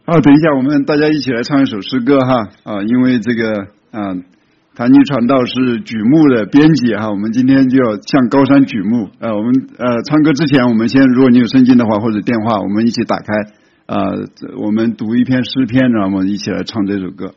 好，等一下，我们大家一起来唱一首诗歌哈因为这个谭尼传道是举目的编辑哈，我们今天就要向高山举目我们唱歌之前，我们先，如果你有圣经的话或者电话，我们一起打开我们读一篇诗篇，然后我们一起来唱这首歌。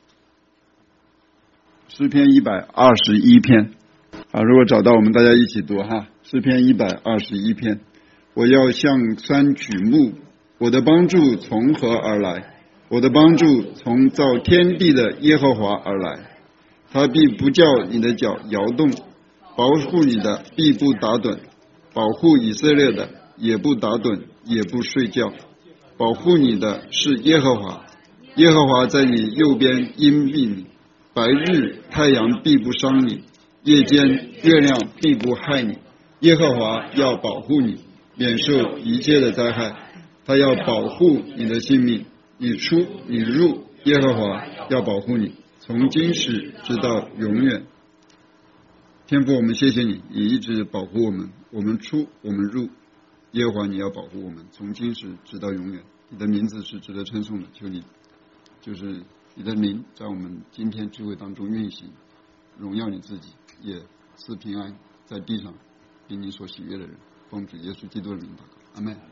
诗篇121篇如果找到，我们大家一起读哈。诗篇121篇，我要向山举目，我的帮助从何而来？我的帮助从造天地的耶和华而来。他必不叫你的脚摇动，保护你的必不打盹，保护以色列的也不打盹，也不睡觉。保护你的是耶和华，耶和华在你右边荫庇你。白日太阳必不伤你，夜间月亮必不害你。耶和华要保护你，免受一切的灾害。他要保护你的性命，你出你入，耶和华要保护你，从今时直到永远。天父，我们谢谢你，你一直保护我们，我们出我们入，耶和华你要保护我们，从今时直到永远。你的名字是值得称颂的，求你就是你的名在我们今天智慧当中运行，荣耀你自己，也赐平安在地上给你所喜悦的人。奉主耶稣基督的名祷告，阿们。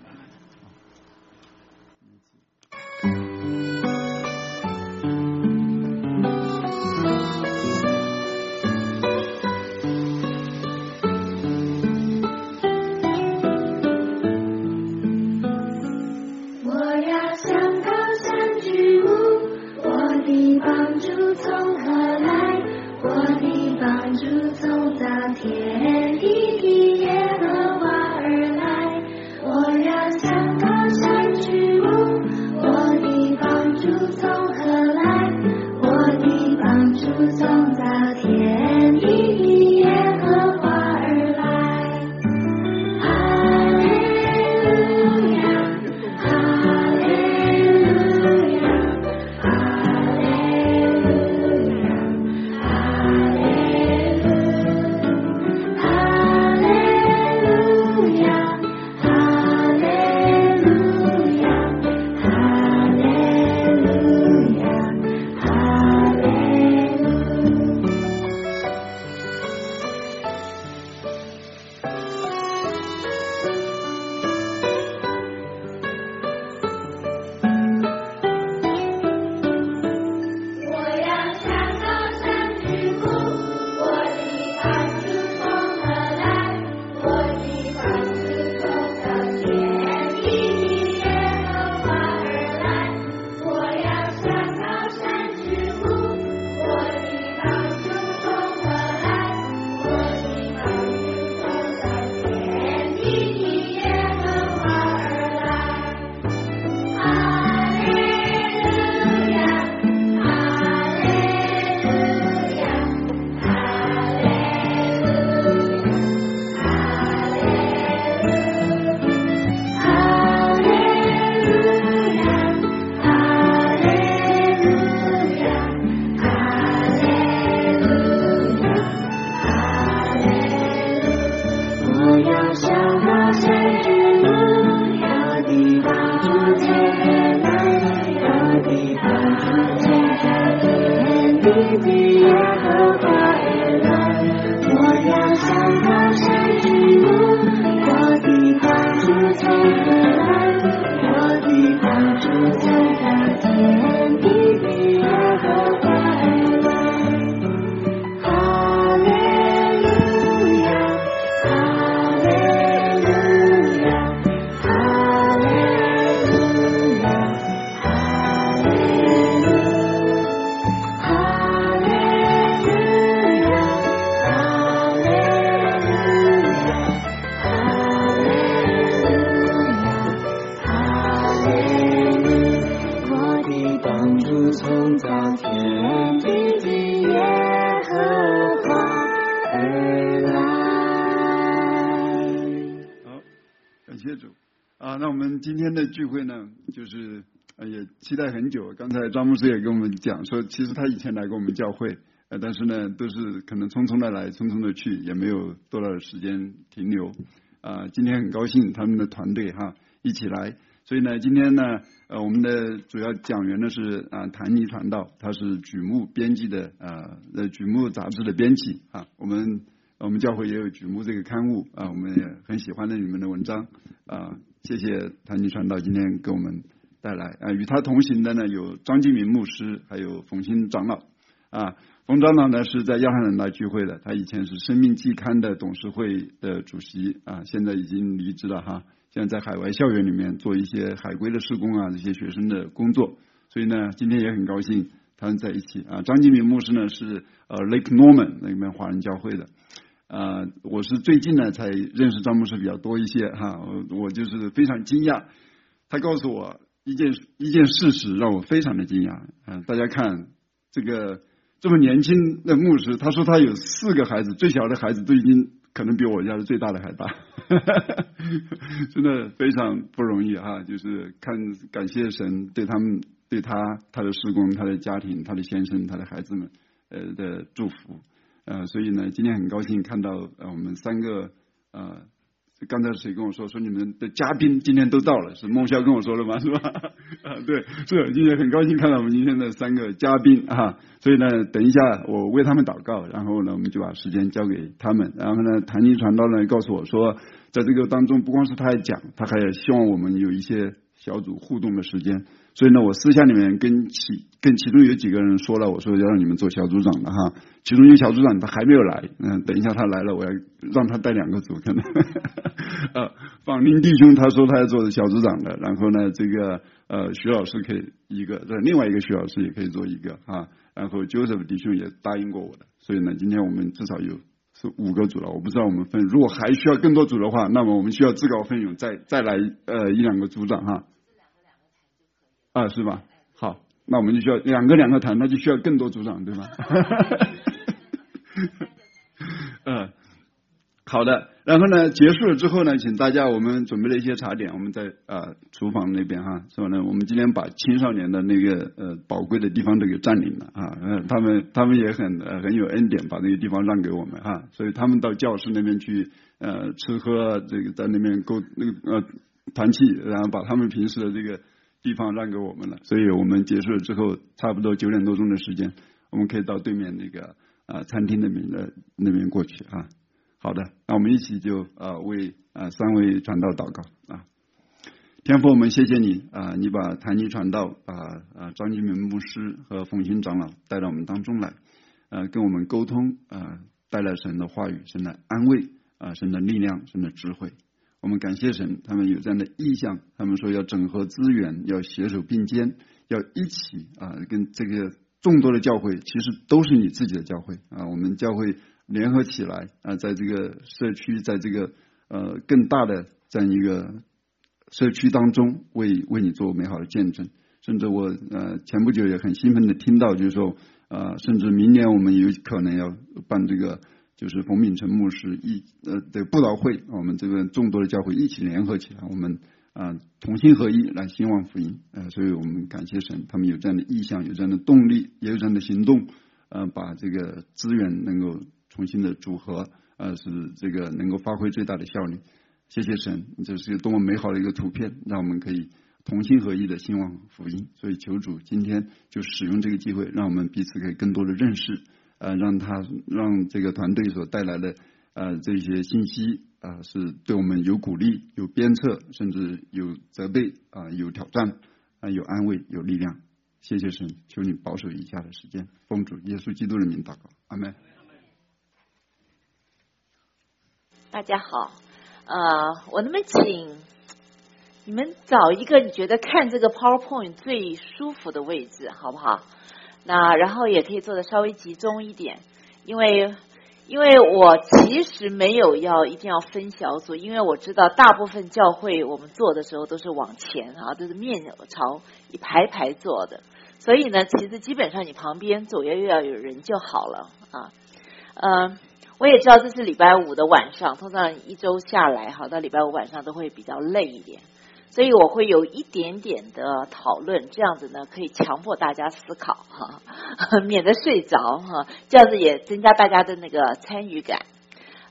聚会呢，就是也期待很久。刚才张牧师也跟我们讲说，其实他以前来过我们教会，但是呢，都是可能匆匆的来，匆匆的去，也没有多少时间停留。今天很高兴他们的团队一起来， 所以呢，今天呢，我们的主要讲员呢是谭尼传道，他是举目编辑的举目杂志的编辑啊。我们教会也有举目这个刊物啊，我们也很喜欢的你们的文章啊。谢谢谭尼传道今天给我们带来与他同行的呢有张继明牧师，还有冯鑫长老啊。冯长老呢是在亚汉人大聚会的，他以前是生命季刊的董事会的主席啊，现在已经离职了哈。现在在海外校园里面做一些海归的事工啊，这些学生的工作，所以呢，今天也很高兴他们在一起啊。张继明牧师呢是Lake Norman 那边华人教会的我是最近呢才认识张牧师比较多一些哈，我就是非常惊讶，他告诉我一件事实让我非常的惊讶大家看这个这么年轻的牧师，他说他有4个孩子，最小的孩子都已经可能比我家的最大的还大真的非常不容易哈，就是感谢神对他们对他的事工，他的家庭，他的先生，他的孩子们的祝福所以呢今天很高兴看到我们3个刚才谁跟我说你们的嘉宾今天都到了，是孟潇跟我说了吗？是吧对，是今天很高兴看到我们今天的3个嘉宾所以呢等一下我为他们祷告，然后呢我们就把时间交给他们，然后呢谭尼传道呢告诉我说，在这个当中不光是他还讲，他还希望我们有一些小组互动的时间，所以呢我私下里面跟其中有几个人说了，我说要让你们做小组长的哈，其中一个小组长他还没有来等一下他来了我要让他带2个组可能访林弟兄他说他要做小组长的，然后呢这个徐老师可以一个，另外一个徐老师也可以做一个然后 Joseph 弟兄也答应过我的，所以呢今天我们至少有5个组了，我不知道我们分，如果还需要更多组的话，那么我们需要自告奋勇再来1-2个组长是吧？好，那我们就需要两个谈，那就需要更多组长对吗好的，然后呢结束了之后呢，请大家我们准备了一些茶点，我们在厨房那边是吧呢，我们今天把青少年的那个宝贵的地方都给占领了他们也很有恩典，把那个地方让给我们所以他们到教室那边去吃喝，这个在那边团契，然后把他们平时的这个地方让给我们了，所以我们结束了之后差不多9点多钟的时间，我们可以到对面那个餐厅那边过去好的，那我们一起就为3位传道祷告天父，我们谢谢你你把谭尼传道张继明牧师和冯鑫长老带到我们当中来跟我们沟通带来神的话语，神的安慰神的力量，神的智慧。我们感谢神，他们有这样的意向，他们说要整合资源，要携手并肩，要一起跟这个众多的教会，其实都是你自己的教会我们教会联合起来在这个社区，在这个更大的这样一个社区当中为你做美好的见证。甚至我前不久也很兴奋的听到，就是说甚至明年我们有可能要办这个就是冯秉成牧师的布道会，我们这个众多的教会一起联合起来，我们同心合一来兴旺福音所以我们感谢神，他们有这样的意向，有这样的动力，也有这样的行动把这个资源能够重新的组合使这个能够发挥最大的效率。谢谢神，这是多么美好的一个图片，让我们可以同心合一的兴旺福音。所以求主今天就使用这个机会，让我们彼此可以更多的认识让这个团队所带来的这些信息是对我们有鼓励，有鞭策，甚至有责备有挑战有安慰，有力量。谢谢神，求你保守以下的时间，奉主耶稣基督的名祷告，阿们。 大家好我能不能请你们找一个你觉得看这个 PowerPoint 最舒服的位置好不好？那然后也可以做的稍微集中一点，因为我其实没有一定要分小组，因为我知道大部分教会我们做的时候都是往前都是面朝一排排做的，所以呢其实基本上你旁边左右要有人就好了我也知道这是礼拜5的晚上，通常一周下来到礼拜5晚上都会比较累一点，所以我会有一点点的讨论，这样子呢可以强迫大家思考免得睡着这样子也增加大家的那个参与感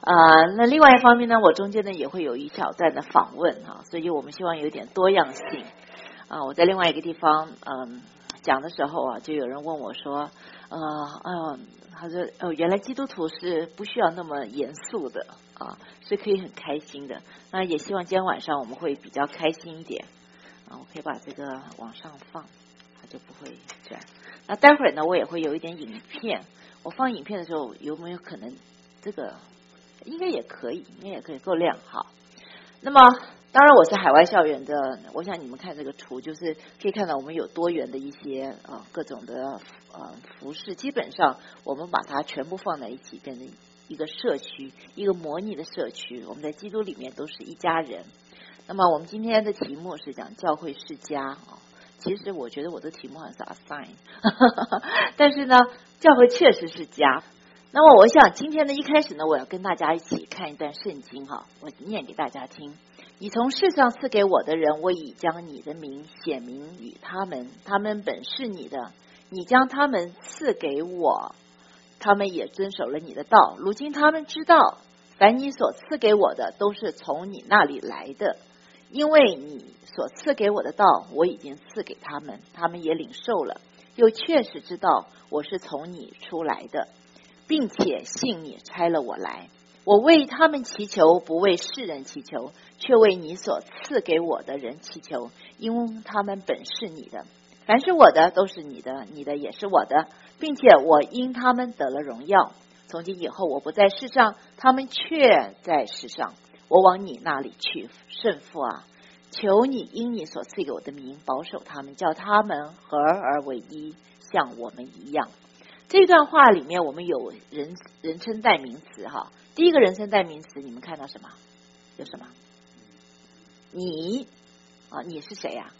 那另外一方面呢，我中间呢也会有一小段的访问所以我们希望有点多样性我在另外一个地方讲的时候就有人问我说他说原来基督徒是不需要那么严肃的是可以很开心的。那也希望今天晚上我们会比较开心一点我可以把这个往上放，它就不会这样。那待会儿呢，我也会有一点影片。我放影片的时候，有没有可能这个应该也可以够亮好。那么当然我是海外校园的，我想你们看这个图，就是可以看到我们有多元的一些各种的服饰，基本上我们把它全部放在一起，变成一个社区，一个模拟的社区。我们在基督里面都是一家人。那么我们今天的题目是讲教会是家其实我觉得我的题目好像是 assign 但是呢教会确实是家。那么我想今天呢一开始呢，我要跟大家一起看一段圣经我念给大家听。你从世上赐给我的人，我已将你的名显明与他们，他们本是你的，你将他们赐给我，他们也遵守了你的道。如今他们知道凡你所赐给我的都是从你那里来的，因为你所赐给我的道我已经赐给他们，他们也领受了，又确实知道我是从你出来的，并且信你差了我来。我为他们祈求，不为世人祈求，却为你所赐给我的人祈求，因为他们本是你的。凡是我的都是你的，你的也是我的，并且我因他们得了荣耀。从今以后我不在世上，他们却在世上。我往你那里去，圣父啊，求你因你所赐给我的名保守他们，叫他们合而为一，像我们一样。这段话里面我们有人称代名词第一个人称代名词你们看到什么？有什么？你你是谁呀？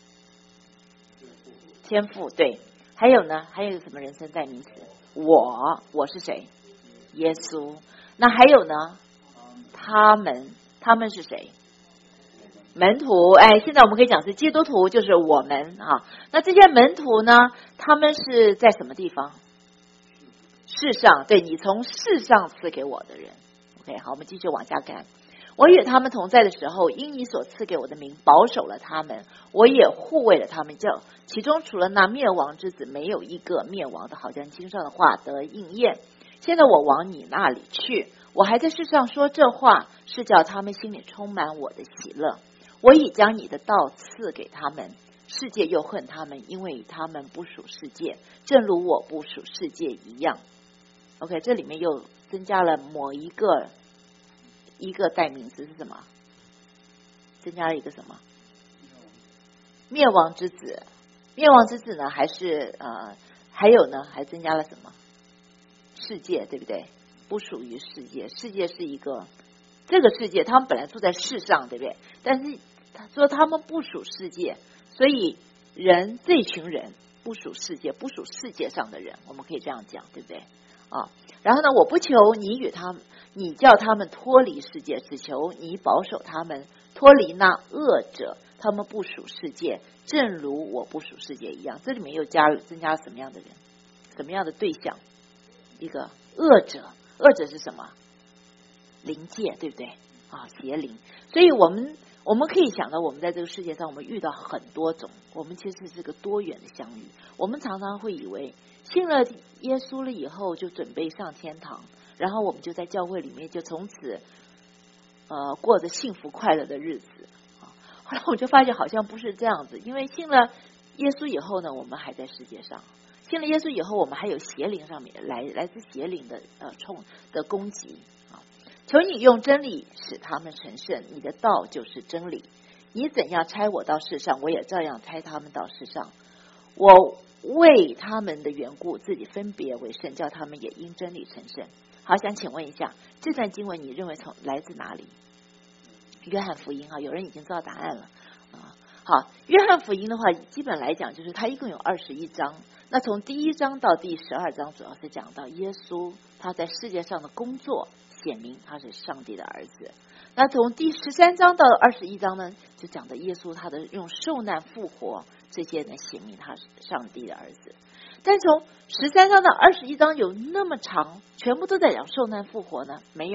天父。对。还有呢？还有什么人称代名词？我是谁？耶稣。那还有呢？他们是谁？门徒。现在我们可以讲是基督徒，就是我们那这些门徒呢，他们是在什么地方？世上。对，你从世上赐给我的人。 OK， 好，我们继续往下看。我与他们同在的时候，因你所赐给我的名保守了他们，我也护卫了他们，叫其中除了那灭亡之子，没有一个灭亡的，好像经上的话得应验。现在我往你那里去，我还在世上说这话，是叫他们心里充满我的喜乐。我已将你的道赐给他们，世界又恨他们，因为他们不属世界，正如我不属世界一样。 OK， 这里面又增加了某一个代名词是什么？增加了一个什么？灭亡之子。灭亡之子呢？还是还有呢？还增加了什么？世界，对不对？不属于世界，世界是一个这个世界，他们本来住在世上，对不对？但是他说他们不属世界，所以这群人不属世界，不属世界上的人，我们可以这样讲，对不对？然后呢，我不求你与他们，你叫他们脱离世界，只求你保守他们脱离那恶者，他们不属世界，正如我不属世界一样。这里面又增加了什么样的人，什么样的对象？一个恶者。恶者是什么？灵界，对不对？邪灵。所以我们可以想到，我们在这个世界上，我们遇到很多种，我们其实是个多元的相遇。我们常常会以为信了耶稣了以后就准备上天堂，然后我们就在教会里面就从此过着幸福快乐的日子。后来我就发现好像不是这样子，因为信了耶稣以后呢，我们还在世界上。信了耶稣以后，我们还有邪灵上面来自邪灵的攻击求你用真理使他们成圣，你的道就是真理。你怎样差我到世上，我也照样差他们到世上。我为他们的缘故，自己分别为圣，叫他们也因真理成圣。好，想请问一下，这段经文你认为来自哪里？约翰福音有人已经知道答案了好，约翰福音的话，基本来讲就是它一共有21章。那从第1章到第12章，主要是讲到耶稣他在世界上的工作，显明他是上帝的儿子。那从第13章到21章呢，就讲到耶稣他的用受难复活，这些呢显明他是上帝的儿子。但从13章到21章有那么长，全部都在讲受难复活呢？没有，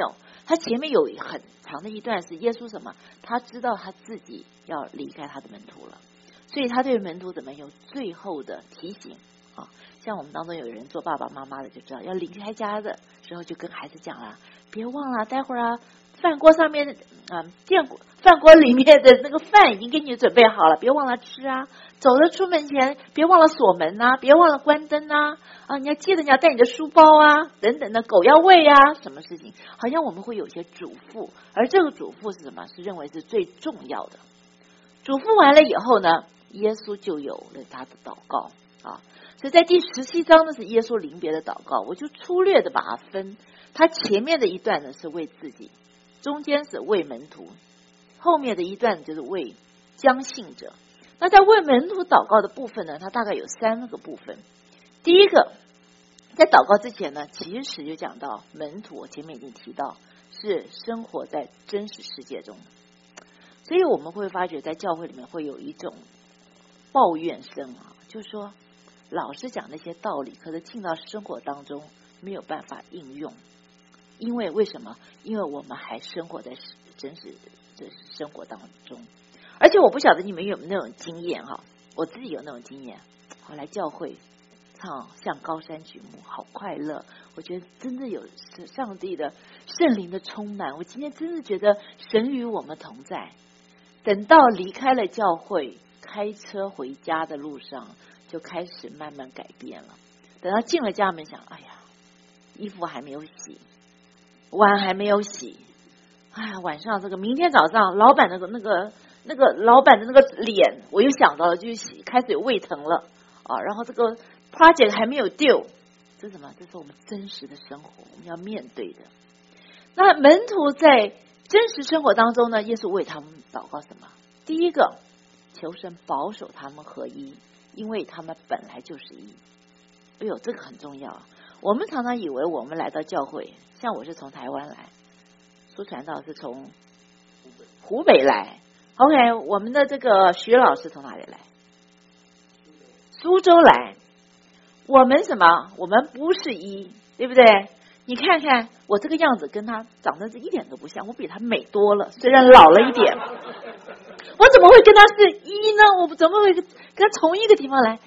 他前面有很长的一段是耶稣什么？他知道他自己要离开他的门徒了，所以他对门徒怎么有最后的提醒啊？像我们当中有人做爸爸妈妈的就知道，要离开家的时候就跟孩子讲了，别忘了待会儿啊，饭锅上面饭锅里面的那个饭已经给你准备好了，别忘了吃啊。走了出门前别忘了锁门啊，别忘了关灯啊，你要记得你要带你的书包啊，等等的，狗要喂啊，什么事情好像我们会有些嘱咐，而这个嘱咐是什么？是认为是最重要的。嘱咐完了以后呢，耶稣就有了他的祷告啊。所以在第17章呢是耶稣临别的祷告，我就粗略的把它分，他前面的一段呢是为自己，中间是为门徒，后面的一段就是为将信者。那在为门徒祷告的部分呢，它大概有3个部分。第一个，在祷告之前呢，其实就讲到门徒，我前面已经提到是生活在真实世界中，所以我们会发觉在教会里面会有一种抱怨声啊，就是说老是讲那些道理，可是进到生活当中没有办法应用，因为为什么？因为我们还生活在真实的生活当中。而且我不晓得你们有没有那种经验哈，我自己有那种经验。我来教会唱向高山举目，好快乐！我觉得真的有上帝的圣灵的充满。我今天真的觉得神与我们同在。等到离开了教会，开车回家的路上，就开始慢慢改变了。等到进了家门，想，哎呀，衣服还没有洗，碗还没有洗，哎呀，晚上这个明天早上老板那个老板的那个脸，我又想到了，就是开始有胃疼了啊。然后这个 project 还没有丢，这是什么？这是我们真实的生活，我们要面对的。那门徒在真实生活当中呢，耶稣为他们祷告什么？第一个，求神保守他们合一，因为他们本来就是一。哎呦，这个很重要啊！我们常常以为我们来到教会，像我是从台湾来，苏传道是从湖北来。OK， 我们的这个徐老师从哪里来？苏州来。我们什么？我们不是一，对不对？你看看我这个样子跟他长得一点都不像，我比他美多了，虽然老了一点。我怎么会跟他是一呢？我怎么会跟他从一个地方来？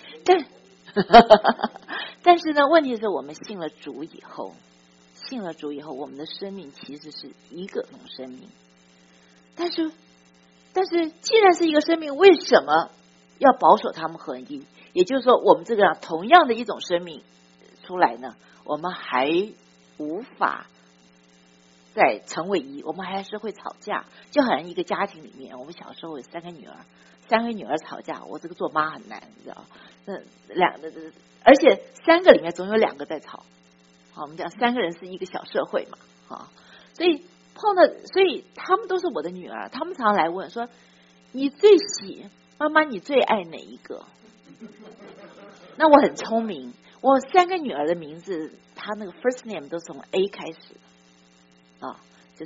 但是呢，问题是我们信了主以后，我们的生命其实是一个种生命。但是既然是一个生命，为什么要保守他们合一？也就是说，我们这个同样的一种生命出来呢，我们还无法再成为一，我们还是会吵架。就好像一个家庭里面，我们小时候有3个女儿，3个女儿吵架，我这个做妈很难，你知道？而且3个里面总有2个在吵。好，我们讲3个人是一个小社会嘛，好，所以他们都是我的女儿，他们常来问说：“你妈妈，你最爱哪一个？”那我很聪明，我3个女儿的名字，她那个 first name 都从 A 开始啊，就是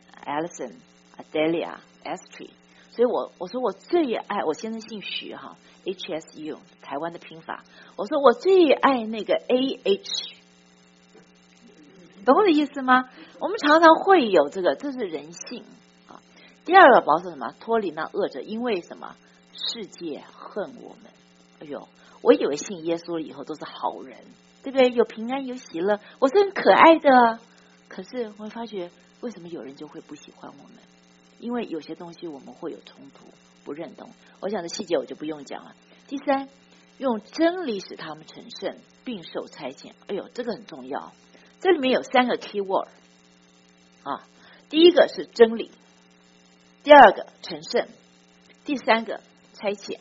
Alison、Adelia、Astrid， 所以我说我最爱，我现在姓许哈 ，HSU 台湾的拼法，我说我最爱那个 AH。懂我的意思吗？我们常常会有这是人性啊。第二个保守什么？脱离那恶者，因为什么？世界恨我们。哎呦，我以为信耶稣了以后都是好人，对不对？有平安有喜乐，我是很可爱的。可是我会发觉，为什么有人就会不喜欢我们？因为有些东西我们会有冲突，不认同。我讲的细节我就不用讲了。第3，用真理使他们成圣，并受差遣。哎呦，这个很重要。这里面有3个 key word 啊，第一个是真理，第2个成圣，第3个差遣。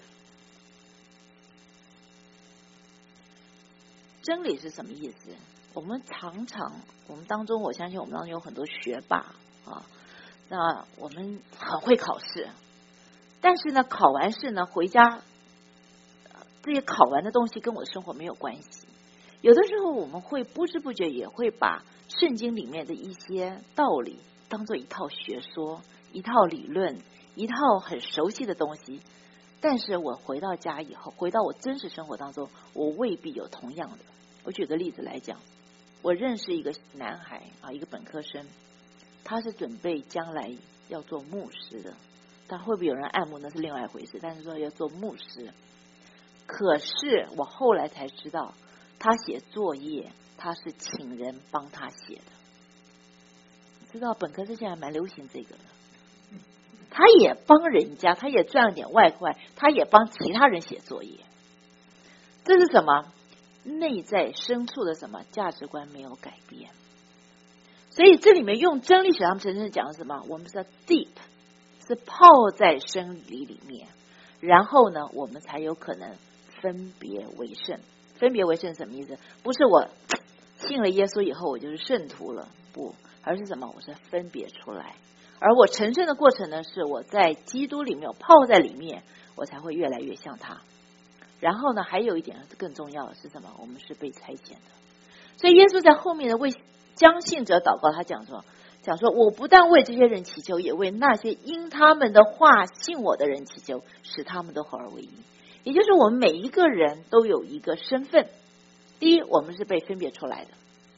真理是什么意思？我们当中，我相信我们当中有很多学霸啊，那我们很会考试，但是呢，考完试呢回家，这些考完的东西跟我的生活没有关系。有的时候我们会不知不觉也会把圣经里面的一些道理当做一套学说、一套理论、一套很熟悉的东西，但是我回到家以后，回到我真实生活当中，我未必有同样的。我举个例子来讲，我认识一个男孩啊，一个本科生， 他是准备将来要做牧师的，但会不会有人爱慕那是另外一回事，但是说要做牧师。可是我后来才知道，他写作业他是请人帮他写的。知道本科生现在蛮流行这个的，他也帮人家，他也赚了点外快，他也帮其他人写作业。这是什么？内在深处的什么价值观没有改变。所以这里面用真理学他们真正讲的什么？我们是 deep， 是泡在真理里面，然后呢我们才有可能分别为圣。分别为圣什么意思？不是我信了耶稣以后我就是圣徒了，不，而是什么？我是分别出来。而我成圣的过程呢，是我在基督里面，我泡在里面，我才会越来越像他。然后呢，还有一点更重要的是什么？我们是被差遣的。所以耶稣在后面的为将信者祷告，他讲说我不但为这些人祈求，也为那些因他们的话信我的人祈求，使他们都合而为一。也就是我们每一个人都有一个身份。第一，我们是被分别出来的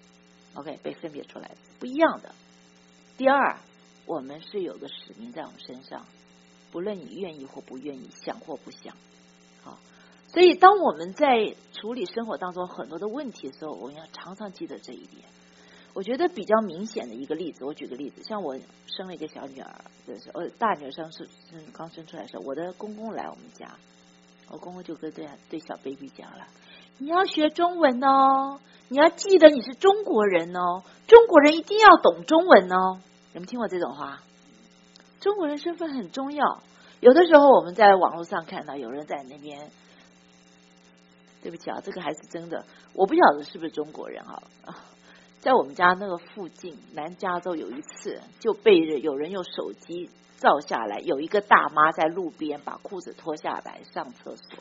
OK， 被分别出来的不一样的。第二，我们是有个使命在我们身上，不论你愿意或不愿意，想或不想。好，所以当我们在处理生活当中很多的问题的时候，我们要常常记得这一点。我觉得比较明显的一个例子，我举个例子，像我生了一个小女儿的时候，大女儿刚生出来的时候，我的公公来我们家，我公公就跟对小 baby 讲了，你要学中文哦，你要记得你是中国人哦，中国人一定要懂中文哦。你们听过这种话？中国人身份很重要。有的时候我们在网络上看到有人在那边，对不起啊，这个还是真的，我不晓得是不是中国人啊。在我们家那个附近，南加州有一次就被有人用手机照下来，有一个大妈在路边把裤子脱下来上厕所，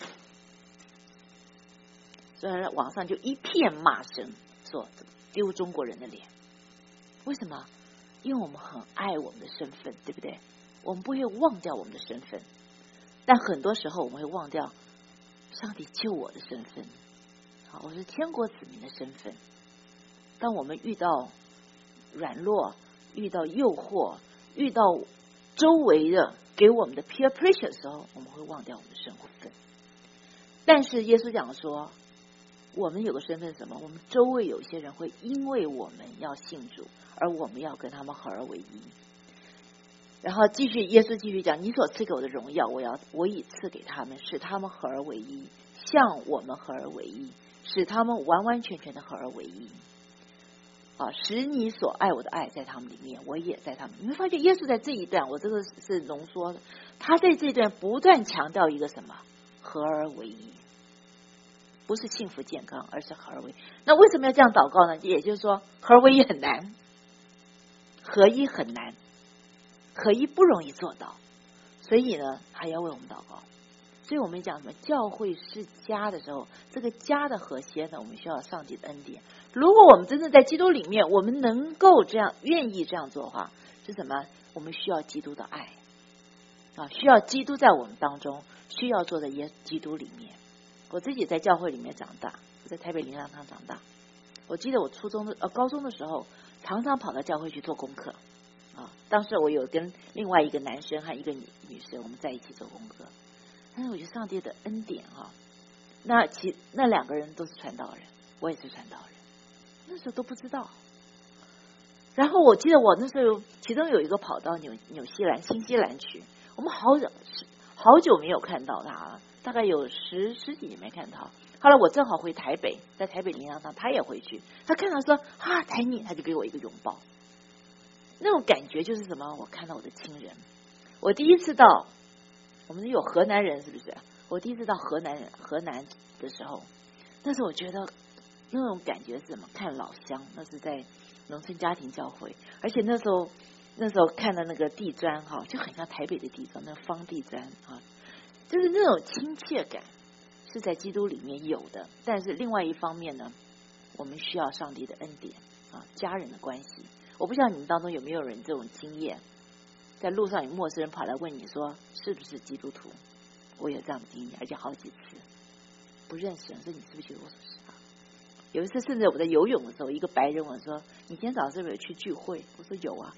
所以网上就一片骂声，说丢中国人的脸。为什么？因为我们很爱我们的身份，对不对？我们不会忘掉我们的身份，但很多时候我们会忘掉上帝救我的身份。好，我是天国子民的身份。当我们遇到软弱，遇到诱惑，遇到周围的给我们的 peer pressure 的时候，我们会忘掉我们的身份。但是耶稣讲说，我们有个身份是什么？我们周围有一些人会因为我们要信主，而我们要跟他们合而为一。然后耶稣继续讲，你所赐给我的荣耀，我已赐给他们，使他们合而为一，像我们合而为一，使他们完完全全的合而为一。使你所爱我的爱在他们里面，我也在他们。你会发现耶稣在这一段，我这个是浓缩的，他在这一段不断强调一个什么？合而为一，不是幸福健康，而是合而为一。那为什么要这样祷告呢？也就是说，合而为一很难，合一很难，合一不容易做到，所以呢，还要为我们祷告。所以我们讲什么？教会是家的时候，这个家的核心呢，我们需要上帝的恩典。如果我们真正在基督里面，我们能够这样愿意这样做的话，是什么？我们需要基督的爱需要基督在我们当中，需要做的基督里面。我自己在教会里面长大，我在台北灵粮堂长大。我记得我高中的时候，常常跑到教会去做功课当时我有跟另外一个男生和一个女生，我们在一起做功课。但是我觉得上帝的恩典那两个人都是传道人，我也是传道人，那时候都不知道。然后我记得我那时候其中有一个跑到新西兰去，我们好久没有看到他了，大概有十几年没看到。后来我正好回台北，在台北灵粮堂，他也回去，他看到说台女，他就给我一个拥抱。那种感觉就是什么？我看到我的亲人。我第一次到，我们有河南人是不是？我第一次到河南的时候，那时候我觉得那种感觉是什么？看老乡，那是在农村家庭教会，而且那时候看的那个地砖就很像台北的地砖，那方地砖就是那种亲切感是在基督里面有的。但是另外一方面呢，我们需要上帝的恩典家人的关系。我不知道你们当中有没有人这种经验，在路上有陌生人跑来问你说是不是基督徒？我有这样的经验，而且好几次。不认识人说你是不是基督徒？我说是有一次甚至我在游泳的时候，一个白人问说你今天早上是不是有去聚会？我说有啊。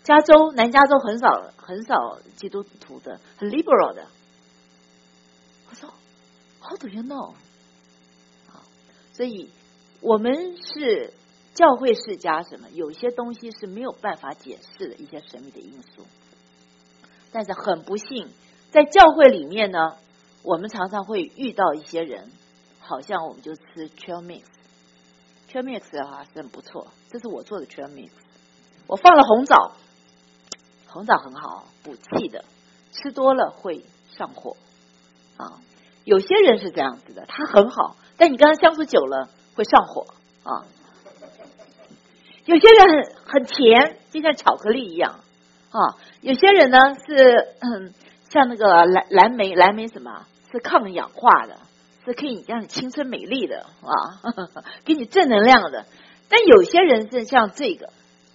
南加州很少基督徒的，很 liberal 的。我说 How do you know？ 所以我们是教会世家什么？有些东西是没有办法解释的一些神秘的因素。但是很不幸，在教会里面呢，我们常常会遇到一些人，好像我们就吃 trail mix。trail mix 的话是很不错，这是我做的 trail mix。我放了红枣，红枣很好，补气的，吃多了会上火啊。有些人是这样子的，他很好，但你跟他相处久了会上火啊。有些人很甜，就像巧克力一样啊。有些人呢是像那个蓝莓什么，是抗氧化的，是可以让你青春美丽的啊，给你正能量的。但有些人是像这个，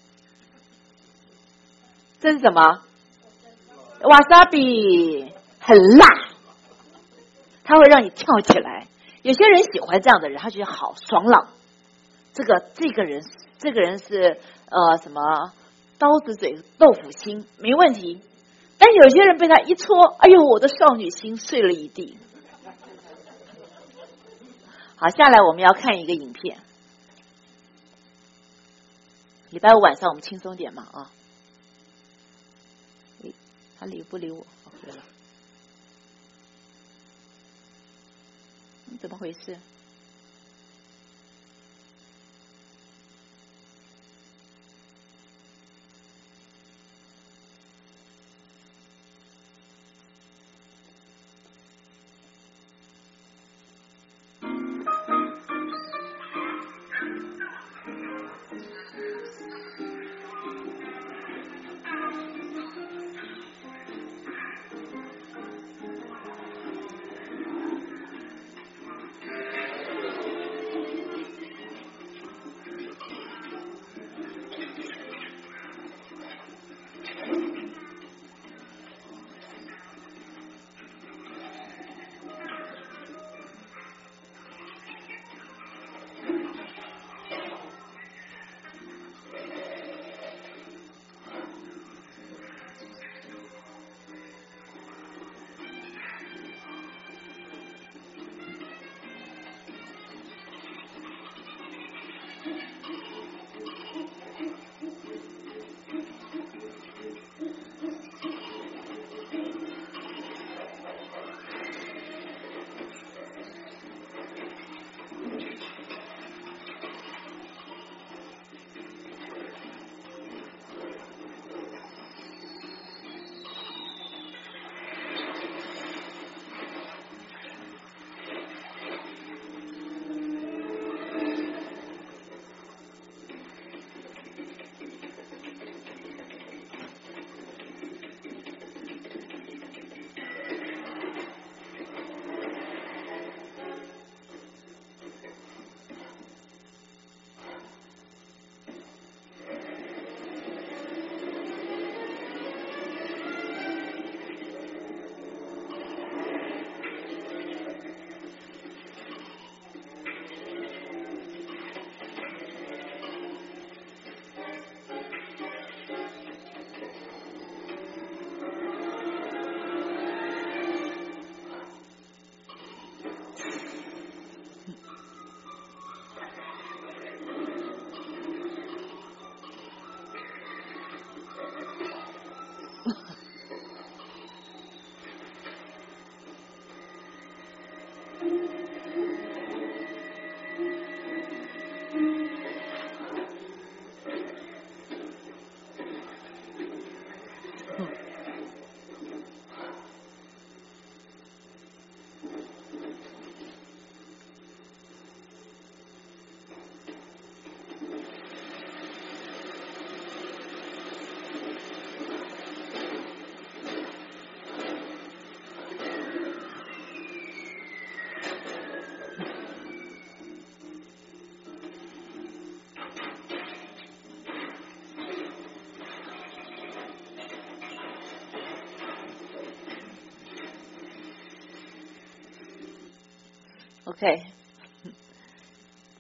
这是什么？瓦萨比，很辣，它会让你跳起来。有些人喜欢这样的人，他觉得好爽朗。这个人是什么刀子嘴豆腐心，没问题。但有些人被他一戳，哎呦，我的少女心碎了一地。好，下来我们要看一个影片。礼拜五晚上我们轻松点嘛啊。他理不理我？回了。怎么回事？OK，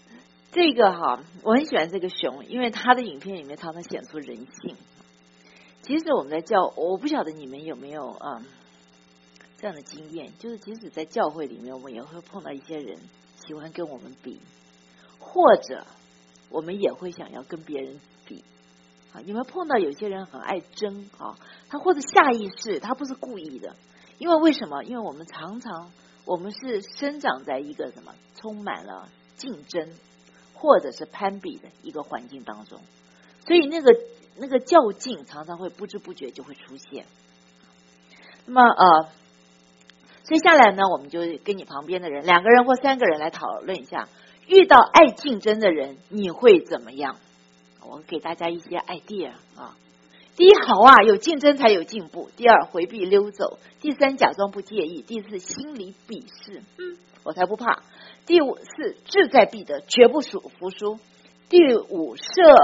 这个哈，我很喜欢这个熊，因为他的影片里面常常显出人性。 即使我们在我不晓得你们有没有这样的经验，就是即使在教会里面，我们也会碰到一些人喜欢跟我们比，或者我们也会想要跟别人比。有没有碰到有些人很爱争他或者下意识，他不是故意的，因为什么？因为我们我们是生长在一个充满了竞争或者是攀比的一个环境当中，所以那个较劲常常会不知不觉就会出现。那么所以下来呢，我们就跟你旁边的人2个人或3个人来讨论一下，遇到爱竞争的人你会怎么样？我给大家一些 idea 第一，好有竞争才有进步；第二，回避溜走；第三，假装不介意；第四，心理鄙视，我才不怕；第四，志在必得，绝不服输；第五，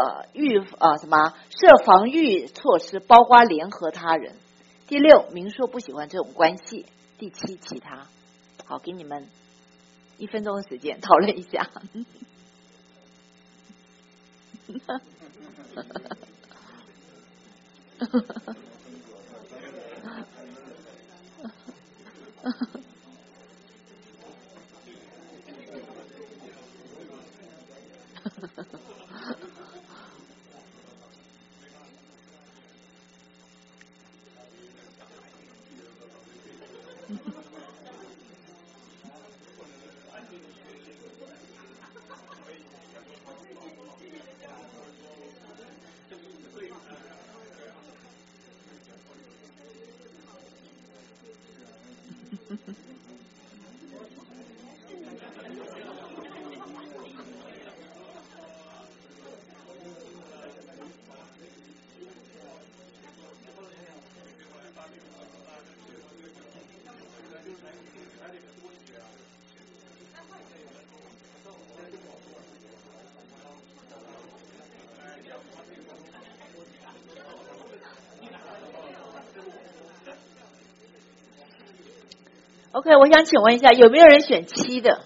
设防御措施，包括联合他人；第六，明说不喜欢这种关系；第七，其他。好，给你们1分钟的时间讨论一下。OK， 我想请问一下，有没有人选7的？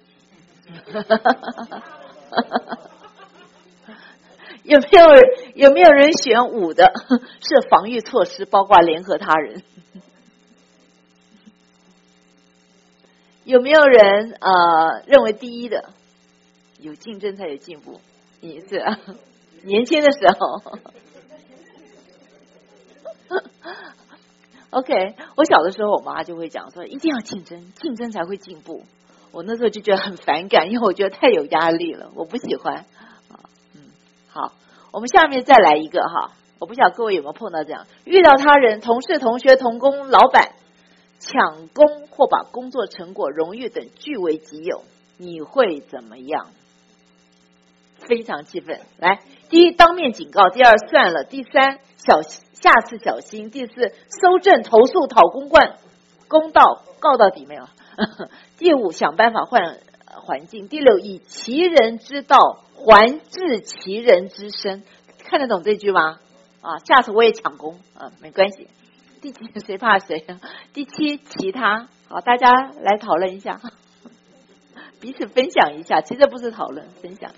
有没有人选5的？是防御措施，包括联合他人。有没有人认为第一的？有竞争才有进步。你是年轻的时候。OK， 我小的时候，我妈就会讲说，一定要竞争，竞争才会进步。我那时候就觉得很反感，因为我觉得太有压力了，我不喜欢。好，我们下面再来一个我不晓得各位有没有碰到这样，遇到他人、同事、同学、同工、老板抢功或把工作成果、荣誉等据为己有，你会怎么样？非常气愤。来，第一，当面警告；第二，算了；第三，下次小心；第四，搜证投诉讨公道，告到底没有；第五，想办法换环境；第六，以其人之道还治其人之身。看得懂这句吗？下次我也抢功没关系。第几，谁怕谁？第七，其他。好，大家来讨论一下，彼此分享一下。其实这不是讨论，分享。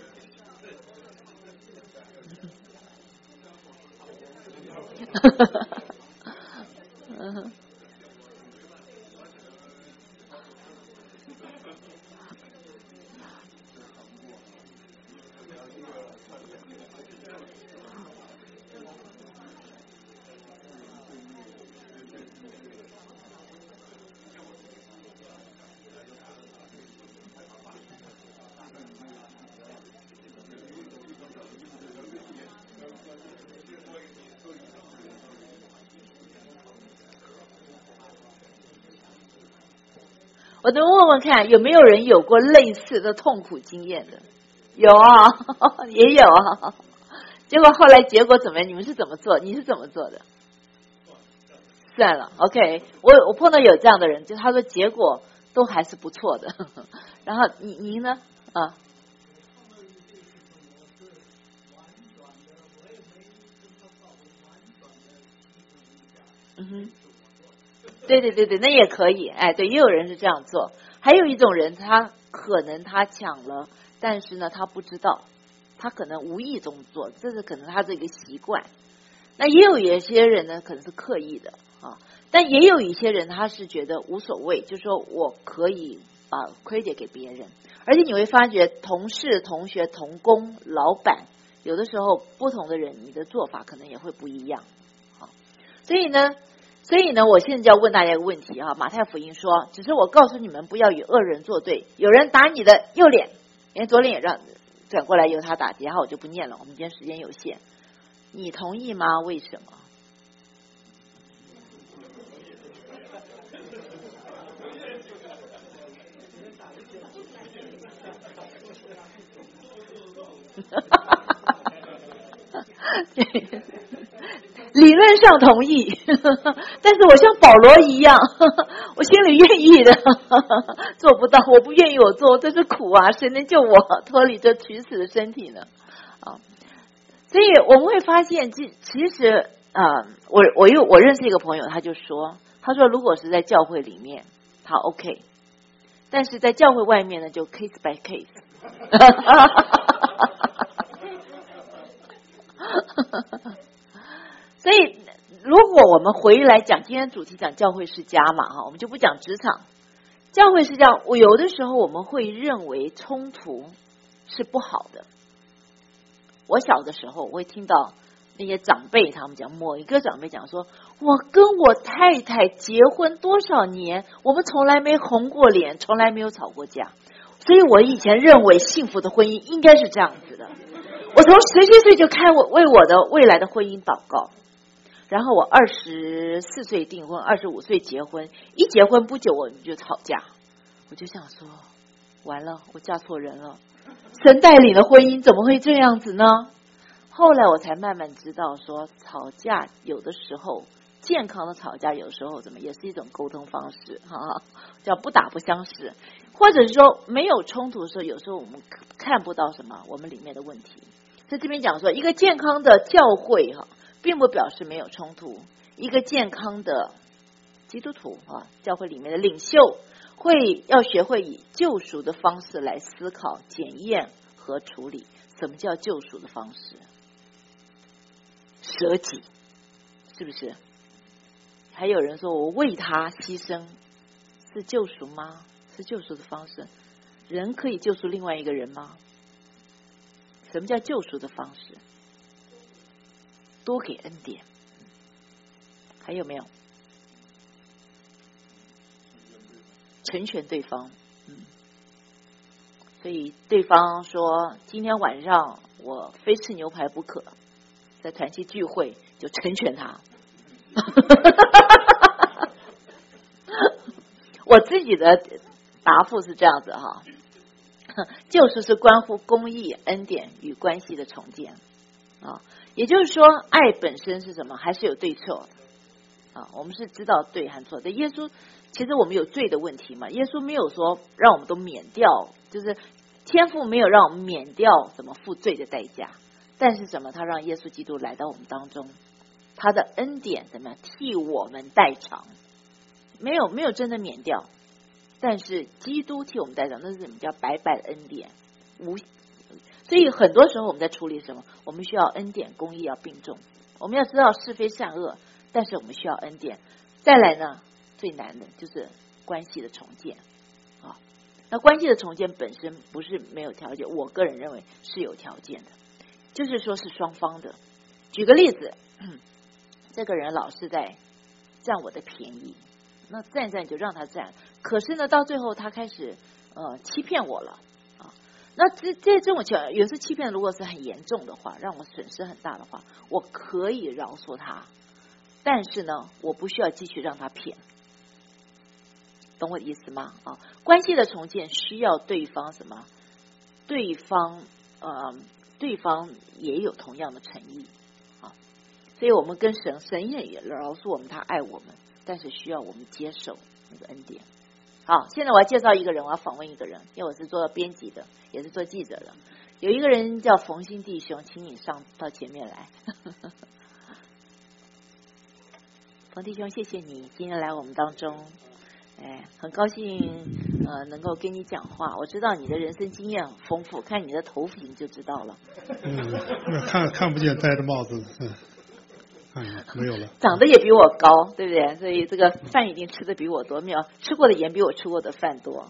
我能问问看，有没有人有过类似的痛苦经验的？有也有结果后来结果怎么样？你们是怎么做？你是怎么做的？算了 ，OK， 我碰到有这样的人，就他说结果都还是不错的。然后您呢？对，那也可以，对，也有人是这样做。还有一种人，他可能他抢了，但是呢，他不知道，他可能无意中做，这是可能他的一个习惯。 那也有一些人呢，可能是刻意的啊，但也有一些人他是觉得无所谓，就是说我可以把 credit 给别人，而且你会发觉同事、同学、同工、老板，有的时候不同的人，你的做法可能也会不一样。好，所以呢，我现在就要问大家一个问题啊，马太福音说，只是我告诉你们，不要与恶人作对。有人打你的右脸，连左脸也让转过来由他打，然后我就不念了，我们今天时间有限。你同意吗？为什么？理论上同意，但是我像保罗一样，我心里愿意的，做不到，我不愿意我做，这是苦啊！谁能救我脱离这取死的身体呢？啊，所以我们会发现，其实我认识一个朋友，他说如果是在教会里面，他 OK， 但是在教会外面呢，就 case by case。所以，如果我们回来讲，今天主题讲教会是家嘛，哈，我们就不讲职场。教会是这样，有的时候我们会认为冲突是不好的。我小的时候，我会听到那些长辈他们讲，某一个长辈讲说，我跟我太太结婚多少年，我们从来没红过脸，从来没有吵过架。所以我以前认为幸福的婚姻应该是这样子的。我从17岁就为我的未来的婚姻祷告。然后我24岁订婚，25岁结婚，一结婚不久我们就吵架，我就想说，完了，我嫁错人了，神带领的婚姻怎么会这样子呢？后来我才慢慢知道说，吵架有的时候，健康的吵架有时候也是一种沟通方式，叫不打不相识，或者是说没有冲突的时候，有时候我们看不到什么我们里面的问题。在这边讲说，一个健康的教会并不表示没有冲突。一个健康的基督徒教会里面的领袖要学会以救赎的方式来思考、检验和处理。什么叫救赎的方式？舍己，是不是？还有人说我为他牺牲，是救赎吗？是救赎的方式？人可以救赎另外一个人吗？什么叫救赎的方式？多给恩典。还有没有？成全对方。所以对方说今天晚上我非吃牛排不可，在团契聚会就成全他。我自己的答复是这样子救赎是关乎公义、恩典与关系的重建也就是说，爱本身是什么？还是有对错我们是知道对和错的。耶稣其实我们有罪的问题嘛，耶稣没有说让我们都免掉，就是天父没有让我们免掉怎么付罪的代价，但是什么？他让耶稣基督来到我们当中，他的恩典怎么样替我们代偿？没有真的免掉，但是基督替我们代偿，那是什么叫白白的恩典？所以很多时候我们在处理什么？我们需要恩典、公义要并重。我们要知道是非善恶，但是我们需要恩典。再来呢，最难的就是关系的重建那关系的重建本身不是没有条件，我个人认为是有条件的，就是说是双方的。举个例子，这个人老是在占我的便宜，那占就让他占，可是呢，到最后他开始欺骗我了那这种情况，有时欺骗如果是很严重的话，让我损失很大的话，我可以饶恕他，但是呢，我不需要继续让他骗，懂我的意思吗？关系的重建需要对方什么？对方也有同样的诚意所以我们跟神也饶恕我们，他爱我们，但是需要我们接受那个恩典。好，现在我要介绍一个人，我要访问一个人，因为我是做编辑的，也是做记者的。有一个人叫冯鑫弟兄，请你上到前面来。冯弟兄，谢谢你今天来我们当中，很高兴能够跟你讲话。我知道你的人生经验很丰富，看你的头型就知道了。 看不见戴着帽子看一下，没有了。 长得也比我高，对不对？所以这个饭一定吃的比我多，没有吃过的盐比我吃过的饭多。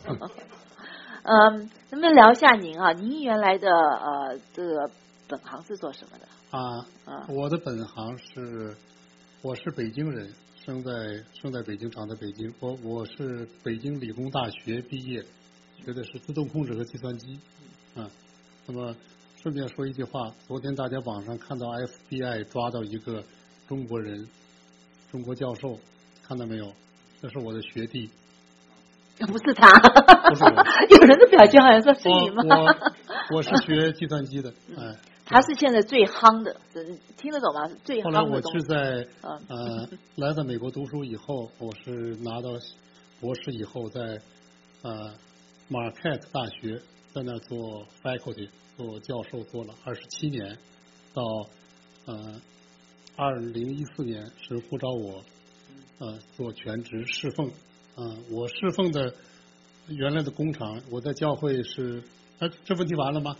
能不能聊一下您啊？您原来的这个本行是做什么的？ 我的本行我是北京人，生在北京，长在北京。我是北京理工大学毕业，学的是自动控制和计算机。那么顺便说一句话，昨天大家网上看到 FBI 抓到一个中国人，中国教授，看到没有？这是我的学弟。 不是他， 不是我。 有人的表情好像说是你吗？ 我是学计算机的， 他是现在最夯的，听得懂吗？最夯的东西。 后来我是在来到美国读书以后，我是拿到博士以后，在马凯特大学在那做 faculty 做教授，做了27年，到2014年神呼召我做全职侍奉。我侍奉的原来的工厂，我在教会是，这问题完了吗？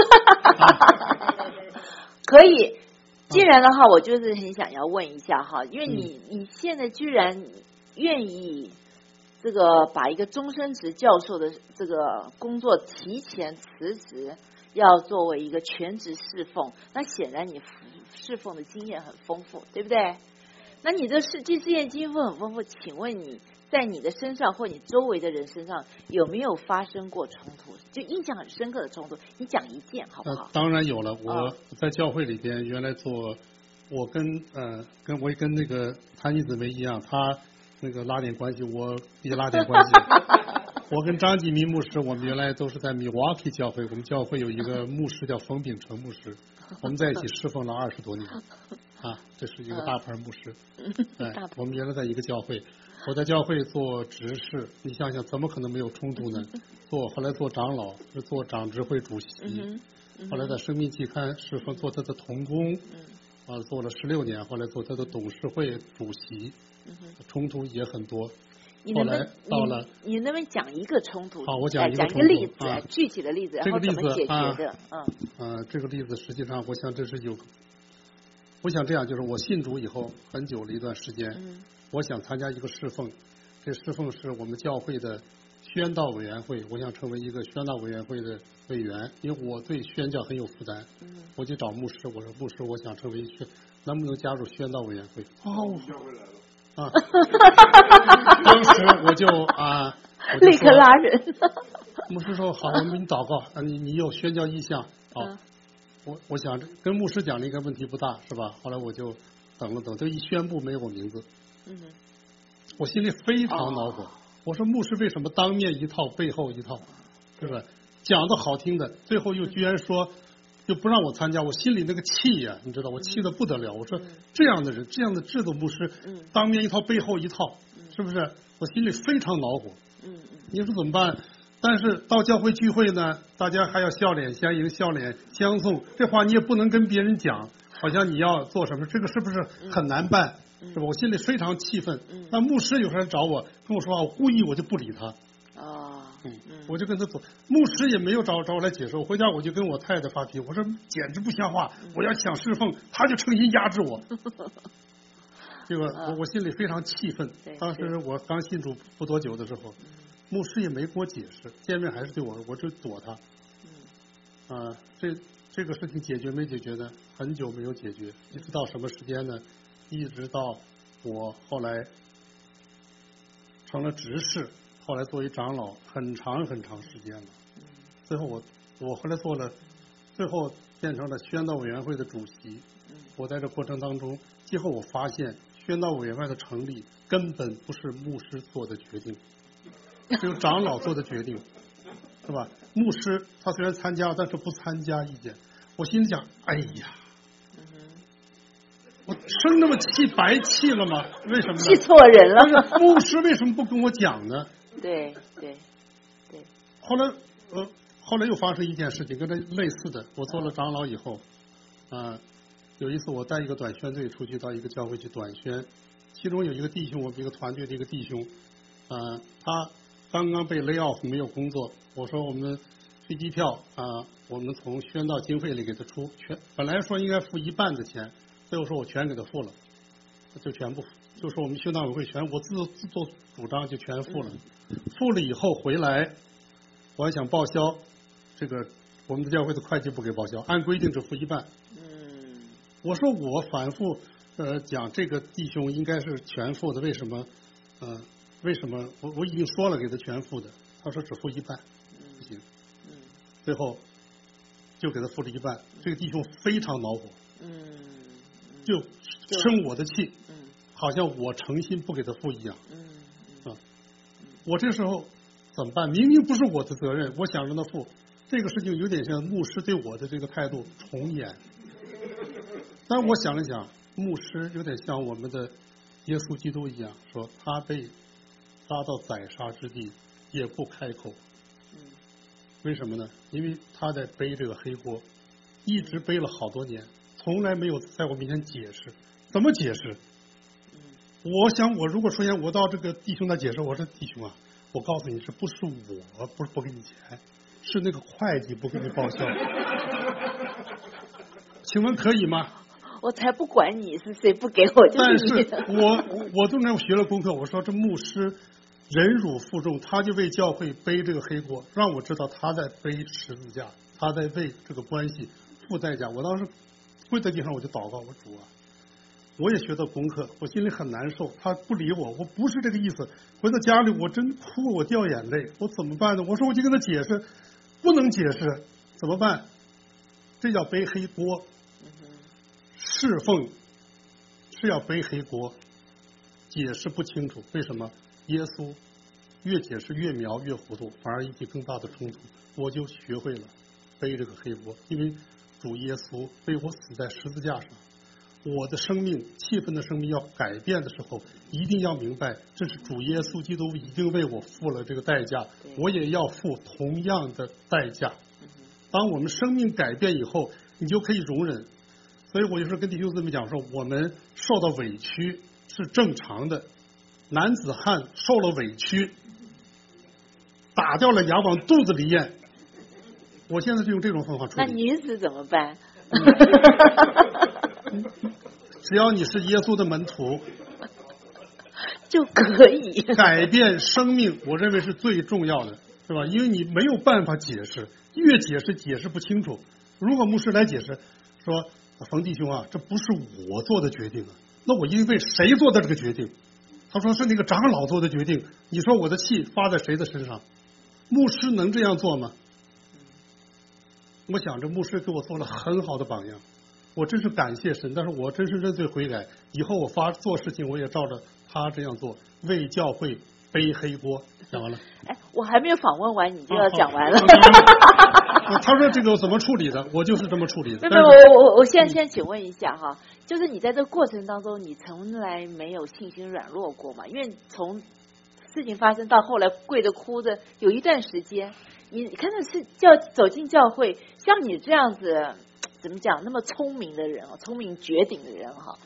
可以，既然的话，我就是很想要问一下哈，因为你现在居然愿意这个把一个终身职教授的这个工作提前辞职，要作为一个全职侍奉，那显然你侍奉的经验很丰富，对不对？那你的经验经验很丰富，请问你在你的身上或你周围的人身上有没有发生过冲突？就印象很深刻的冲突，你讲一件好不好？ 当然有了。我在教会里边原来做，我跟那个谭妮姊妹一样，她那个拉点关系，我也拉点关系。我跟张继民牧师，我们原来都是在 Milwaukee 教会，我们教会有一个牧师叫冯秉成牧师，我们在一起侍奉了20多年。这是一个大牌牧师。我们原来在一个教会。我在教会做执事，你想想怎么可能没有冲突呢？后来做长老，是做长执会主席，后来在生命期刊侍奉做他的同工，做了16年，后来做他的董事会主席，冲突也很多。后来到了， 你能不能讲一个冲突？ 好，我讲一个例子，具体的例子，然后怎么解决的？ 这个例子实际上，我想这是我想这样，就是我信主以后很久了一段时间。我想参加一个侍奉，这侍奉是我们教会的宣道委员会，我想成为一个宣道委员会的委员，因为我对宣教很有负担。我就找牧师，我说牧师，我想成为能不能加入宣道委员会？ 教会来了。 当时我就立刻拉人。 牧师说好，我们给你祷告，你有宣教意向。好，我想跟牧师讲了一个问题不大，是吧？后来我就等了等，这一宣布没有我名字。我心里非常恼火。我说牧师为什么当面一套背后一套，是不是？讲的好听的，最后又居然说又不让我参加，我心里那个气呀，你知道，我气得不得了。我说这样的人，这样的制度牧师，当面一套背后一套，是不是？我心里非常恼火。你说怎么办？但是到教会聚会呢，大家还要笑脸相迎，笑脸相送，这话你也不能跟别人讲，好像你要做什么，这个是不是很难办？是吧？我心里非常气愤。那牧师有时候找我跟我说话，我故意我就不理他。我就跟他走，牧师也没有找我来解释。我回家我就跟我太太发脾气，我说简直不像话，我要想侍奉，他就诚心压制我。这个我心里非常气愤。当时我刚信主不多久的时候，牧师也没给我解释，见面还是对我就躲他。这个事情解决没解决呢？很久没有解决，一直到什么时间呢？一直到我后来成了执事，后来作为长老很长时间了。最后我后来最后变成了宣道委员会的主席。我在这过程当中，最后我发现宣道委员会的成立根本不是牧师做的决定，是由长老做的决定，是吧？牧师他虽然参加，但是不参加意见。我心里想，哎呀，我生那么气白气了吗？为什么呢？ 气错人了。 但是牧师为什么不跟我讲呢？ 对。 后来又发生一件事情，跟这类似的。我做了长老以后，有一次我带一个短宣队出去到一个教会去短宣，其中有一个弟兄，我们一个团队的一个弟兄，他刚刚被 lay off 没有工作。我说我们飞机票我们从宣道经费里给他出，本来说应该付1半的钱， 最后说我全给他付了，就全部就说我们宣道委会全我自作主张就全付了，付了以后回来，我还想报销，这个我们的教会的会计不给报销，按规定只付一半。我说我反复讲这个弟兄应该是全付的，为什么为什么我已经说了给他全付的，他说只付一半，不行，最后就给他付了一半，这个弟兄非常恼火，就生我的气，好像我诚心不给他付一样，我这时候怎么办？明明不是我的责任，我想让他付，这个事情有点像牧师对我的这个态度重演。但我想了想，牧师有点像我们的耶稣基督一样，说他被拉到宰杀之地也不开口。为什么呢？因为他在背这个黑锅，一直背了好多年，从来没有在我面前解释。怎么解释？我想我如果首先我到这个弟兄那解释，我说弟兄啊，我告诉你，这不是我不是不给你钱，是那个会计不给你报销。请问可以吗？ 我才不管你是谁不给我， 但是我中间学了功课，我说这牧师忍辱负重，他就为教会背这个黑锅，让我知道他在背十字架，他在为这个关系付代价。我当时跪在地上我就祷告，我主啊，我也学到功课，我心里很难受，他不理我，我不是这个意思。回到家里我真哭，我掉眼泪，我怎么办呢？我说我就跟他解释，不能解释，怎么办？这叫背黑锅。侍奉是要背黑锅，解释不清楚，为什么？耶稣越解释越描越糊涂，反而引起更大的冲突。我就学会了背这个黑锅，因为主耶稣为我死在十字架上，我的生命气愤的生命要改变的时候，一定要明白，这是主耶稣基督已经为我付了这个代价，我也要付同样的代价。当我们生命改变以后，你就可以容忍。所以我就说跟弟兄姊妹讲说，我们受到委屈是正常的。男子汉受了委屈，打掉了牙往肚子里咽。我现在就用这种方法处理。 那女子怎么办？ 只要你是耶稣的门徒， 就可以改变生命。我认为是最重要的，是吧？因为你没有办法解释，越解释解释不清楚。如果牧师来解释说，冯弟兄啊，这不是我做的决定啊，那我因为谁做的这个决定？他说是那个长老做的决定。你说我的气发在谁的身上？牧师能这样做吗？我想这牧师给我做了很好的榜样，我真是感谢神。但是我真是认罪悔改，以后我做事情我也照着他这样做，为教会背黑锅。讲完了。 哎，我还没有访问完，你就要讲完了。 他说这个怎么处理的，我就是这么处理的。 那我现在先请问一下哈，就是你在这个过程当中，你从来没有信心软弱过嘛？因为从事情发生到后来跪着哭着，有一段时间，你看到是走进教会，像你这样子怎么讲那么聪明的人哦，聪明绝顶的人哈。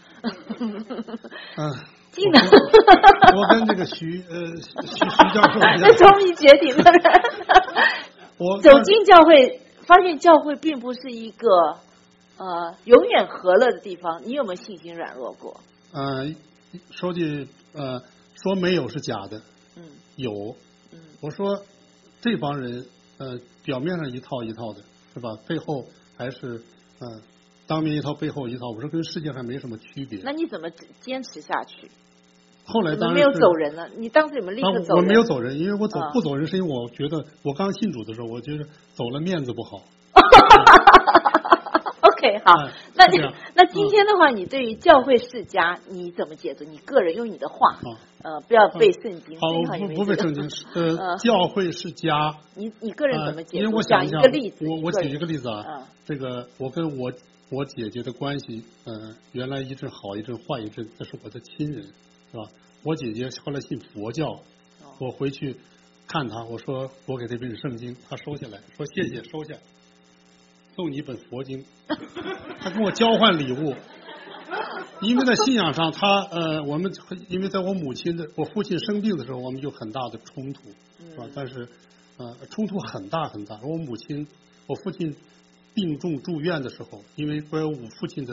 技能。 我跟这个徐教授一样， 聪明绝顶的人。我走进教会，发现教会并不是一个永远和乐的地方。你有没有信心软弱过？ 说句说没有是假的。有。我说这帮人表面上一套一套的，是吧？背后还是当面一套背后一套。我说跟世界上没什么区别。 那你怎么坚持下去？ 后来当然没有走人了，你当时有没有立刻走人？ 我没有走人，因为我不走人是因为我觉得我刚信主的时候，我觉得走了面子不好。 OK， 好，那今天的话，你对于教会世家你怎么解读？你个人用你的话，不要背圣经。 好，不背圣经。教会是家。 你个人怎么解读？ 因为我想一个例子。 我举一个例子啊，这个我跟我姐姐的关系，原来一阵好一阵坏一阵，这是我的亲人。是吧？我姐姐后来信佛教，我回去看她，我说我给她一本圣经，她收下来，说谢谢，收下，送你一本佛经。她跟我交换礼物，因为在信仰上，我们因为在我父亲生病的时候，我们有很大的冲突，是吧？但是冲突很大很大。我父亲病重住院的时候，因为关于我父亲的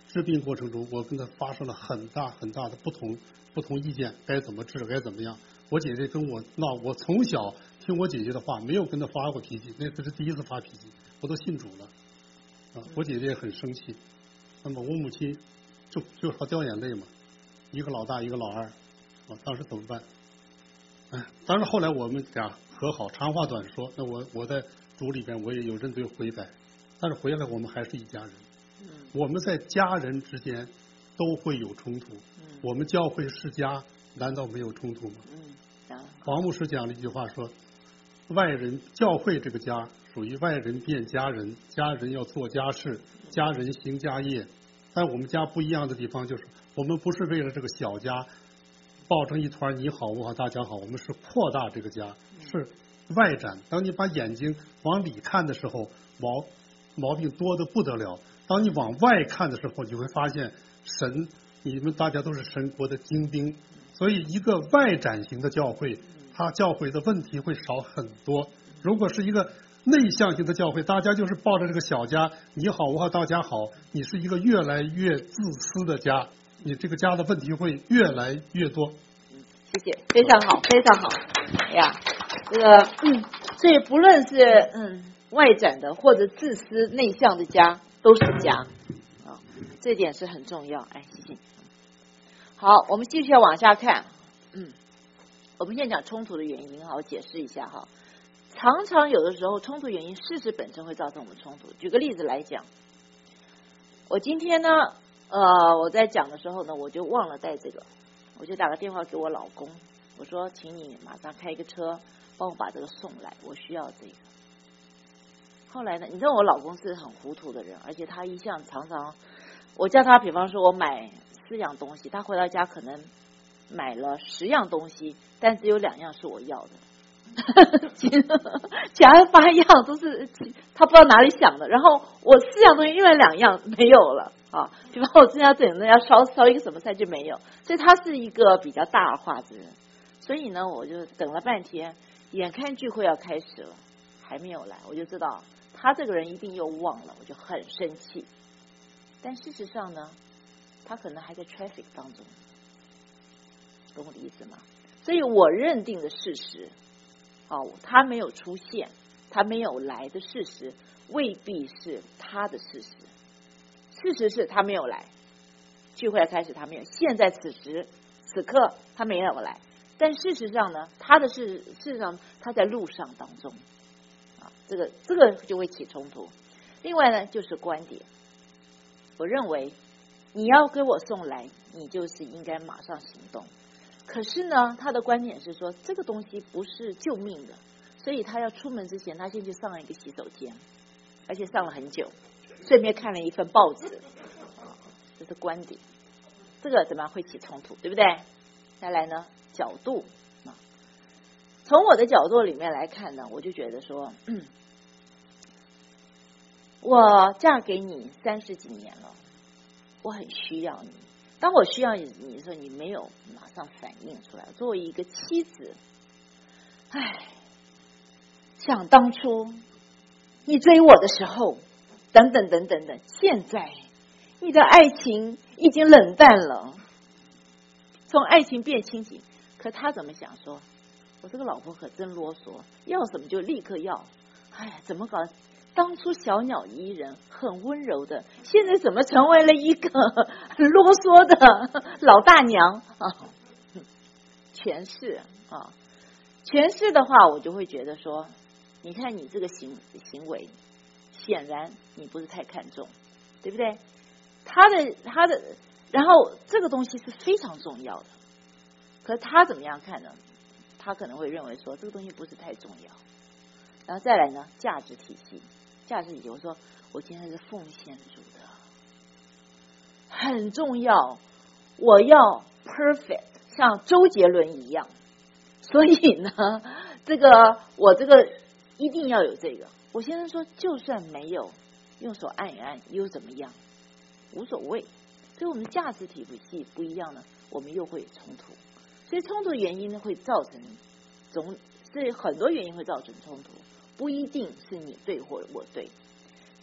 治病过程中，我跟他发生了很大的不同意见，该怎么治，该怎么样。我姐姐跟我闹，我从小听我姐姐的话，没有跟她发过脾气，那次是第一次发脾气，我都信主了，我姐姐也很生气。那么我母亲就好掉眼泪嘛，一个老大，一个老二，当时怎么办？当然后来我们俩和好，长话短说，那我在主里边我也有认罪悔改，但是回来我们还是一家人。我们在家人之间都会有冲突。我们教会是家，难道没有冲突吗？王牧师讲了一句话说，外人教会这个家属于外人变家人，家人要做家事，家人行家业。但我们家不一样的地方就是，我们不是为了这个小家抱成一团你好我好大家好，我们是扩大这个家，是外展。当你把眼睛往里看的时候，毛病多得不得了。当你往外看的时候，你会发现神，你们大家都是神国的精兵。所以一个外展型的教会，它教会的问题会少很多。如果是一个内向型的教会，大家就是抱着这个小家，你好我好大家好，你是一个越来越自私的家，你这个家的问题会越来越多。 谢谢，非常好，非常好。哎呀，这个所以不论是外展的或者自私内向的家，都是家啊，这点是很重要。哎，谢谢。好，我们继续要往下看。我们现在讲冲突的原因，好，我解释一下哈。常常有的时候，冲突原因事实本身会造成我们冲突。举个例子来讲，我今天呢，我在讲的时候呢，我就忘了带这个，我就打个电话给我老公，我说，请你马上开一个车帮我把这个送来，我需要这个。后来呢，你知道我老公是很糊涂的人，而且他一向常常，我叫他，比方说我买4样东西，他回到家可能买了10样东西，但只有2样是我要的。其他8样都是他不知道哪里想的，然后我4样东西因为2样没有了啊，比方我今天要等着要烧一个什么菜就没有，所以他是一个比较大而化之人。所以呢，我就等了半天，眼看聚会要开始了，还没有来，我就知道他这个人一定又忘了，我就很生气。但事实上呢，他可能还在 traffic 当中，懂我的意思吗？所以我认定的事实，他没有出现，他没有来的事实，未必是他的事实。事实是他没有来，聚会开始他没有，现在此时此刻他没有来，但事实上呢，事实上他在路上当中，这个就会起冲突。另外呢，就是观点，我认为你要给我送来，你就是应该马上行动。可是呢，他的观点是说，这个东西不是救命的，所以他要出门之前，他先去上了一个洗手间，而且上了很久，顺便看了一份报纸，这是观点。这个怎么样会起冲突，对不对？再来呢，角度，从我的角度里面来看呢，我就觉得说，我嫁给你30几年了，我很需要你。当我需要你的时候，你没有马上反应出来。作为一个妻子，想当初你追我的时候，等等等等等，现在你的爱情已经冷淡了，从爱情变亲情。可他怎么想说？我这个老婆可真啰嗦，要什么就立刻要。怎么搞？当初小鸟依人，很温柔的，现在怎么成为了一个很啰嗦的老大娘啊？诠释啊，诠释的话，我就会觉得说，你看你这个行为，显然你不是太看重，对不对？他的，然后这个东西是非常重要的，可是他怎么样看呢？他可能会认为说，这个东西不是太重要。然后再来呢，价值体系，我说我今天是奉献主的，很重要，我要 perfect， 像周杰伦一样。所以呢，我这个一定要有这个。我先生说，就算没有，用手按一按又怎么样？无所谓。所以我们价值体系不一样呢，我们又会冲突。所以冲突原因呢，会造成所以很多原因会造成冲突，不一定是你对或我对。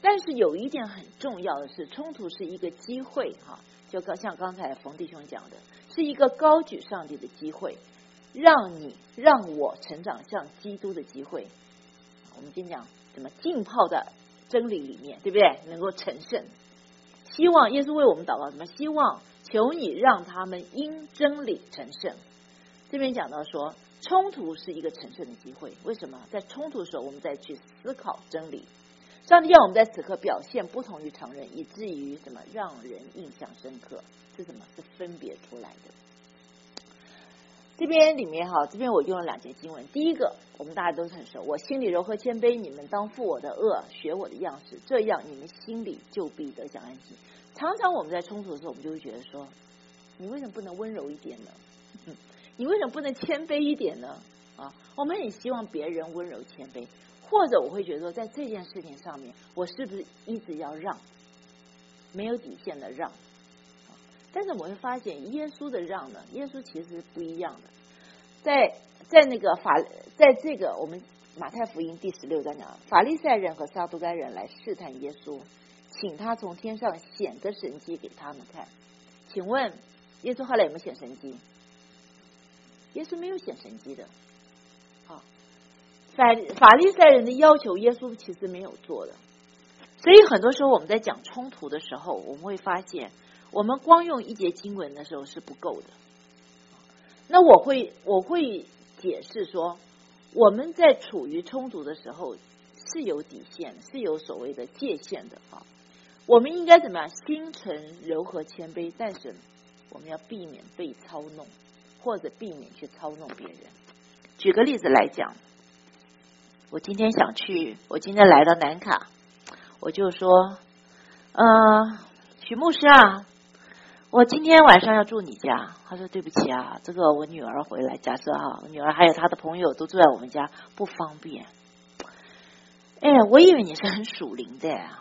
但是有一点很重要的是，冲突是一个机会哈，就像刚才冯弟兄讲的，是一个高举上帝的机会，让我成长像基督的机会。我们今天讲怎么浸泡在真理里面，对不对？能够成圣。希望耶稣为我们祷告，什么？希望求你让他们因真理成圣。这边讲到说，冲突是一个成圣的机会。为什么？在冲突的时候，我们再去思考真理。上帝要我们在此刻表现不同于常人，以至于什么？让人印象深刻。是什么？是分别出来的。这边里面哈，这边我用了2节经文。第一个，我们大家都很熟，我心里柔和谦卑，你们当负我的恶，学我的样式，这样你们心里就必得享安息。常常我们在冲突的时候，我们就会觉得说，你为什么不能温柔一点呢？你为什么不能谦卑一点呢？啊，我们很希望别人温柔谦卑，或者我会觉得说，在这件事情上面，我是不是一直要让，没有底线的让？但是我会发现，耶稣的让呢，耶稣其实不一样的。在这个我们马太福音第16章讲，法利赛人和撒都该人来试探耶稣，请他从天上显个神迹给他们看。请问耶稣后来有没有显神迹？耶稣没有显神迹的。好，法利赛人的要求，耶稣其实没有做的。所以很多时候我们在讲冲突的时候，我们会发现，我们光用1节经文的时候是不够的。那我会解释说，我们在处于冲突的时候是有底线，是有所谓的界限的啊。我们应该怎么样？心诚柔和谦卑，但是我们要避免被操弄，或者避免去操弄别人。举个例子来讲，我今天来到南卡，我就说，许牧师啊，我今天晚上要住你家。他说对不起啊，这个我女儿回来，假设哈，我女儿还有她的朋友都住在我们家，不方便。我以为你是很属灵的呀。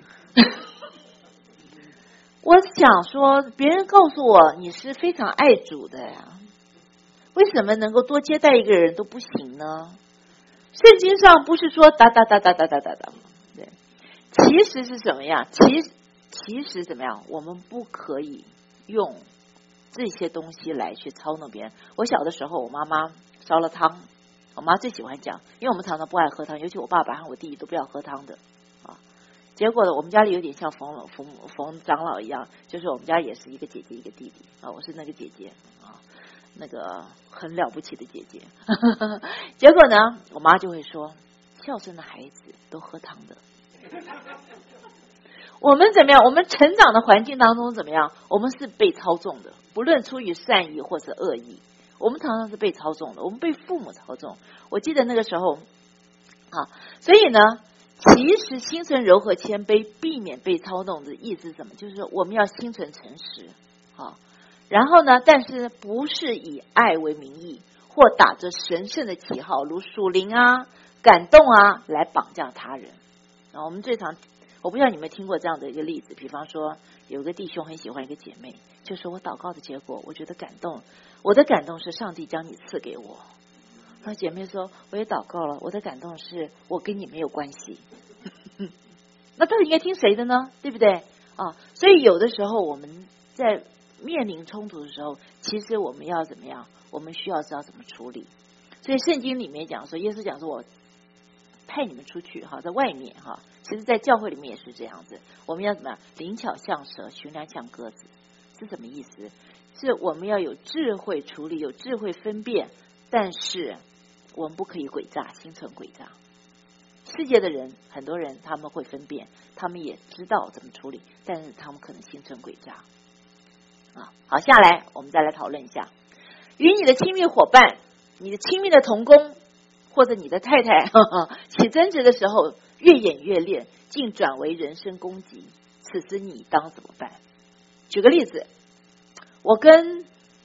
我想说，别人告诉我你是非常爱主的呀，为什么能够多接待一个人都不行呢？圣经上不是说哒，对，其实是什么样？其实怎么样？我们不可以用这些东西来去操弄别人。我小的时候，我妈妈烧了汤，我妈最喜欢讲，因为我们常常不爱喝汤，尤其我爸爸和我弟弟都不要喝汤的啊。结果呢，我们家里有点像冯长老一样，就是我们家也是一个姐姐一个弟弟啊，我是那个姐姐啊，那个很了不起的姐姐。结果呢，我妈就会说，孝顺的孩子都喝汤的。我们怎么样？我们成长的环境当中怎么样？我们是被操纵的，不论出于善意或是恶意，我们常常是被操纵的。我们被父母操纵。我记得那个时候啊，所以呢，其实心存柔和谦卑，避免被操纵的意思是什么？就是我们要心存诚实啊。然后呢，但是不是以爱为名义，或打着神圣的旗号，如属灵啊、感动啊，来绑架他人。我们最常，我不知道你们听过这样的一个例子，比方说有个弟兄很喜欢一个姐妹，就说我祷告的结果，我觉得感动，我的感动是上帝将你赐给我。那姐妹说，我也祷告了，我的感动是我跟你没有关系。那到底应该听谁的呢？对不对啊？所以有的时候我们在面临冲突的时候，其实我们要怎么样？我们需要知道怎么处理。所以圣经里面讲说，耶稣讲说，我派你们出去哈，在外面哈，其实在教会里面也是这样子。我们要怎么样？灵巧像蛇，寻良像鸽子，是什么意思？是我们要有智慧处理，有智慧分辨，但是我们不可以诡诈，心存诡诈。世界的人，很多人他们会分辨，他们也知道怎么处理，但是他们可能心存诡诈。好，下来我们再来讨论一下，与你的亲密伙伴、你的亲密的同工或者你的太太起争执的时候，越演越烈，竟转为人身攻击，此时你当怎么办？举个例子，我跟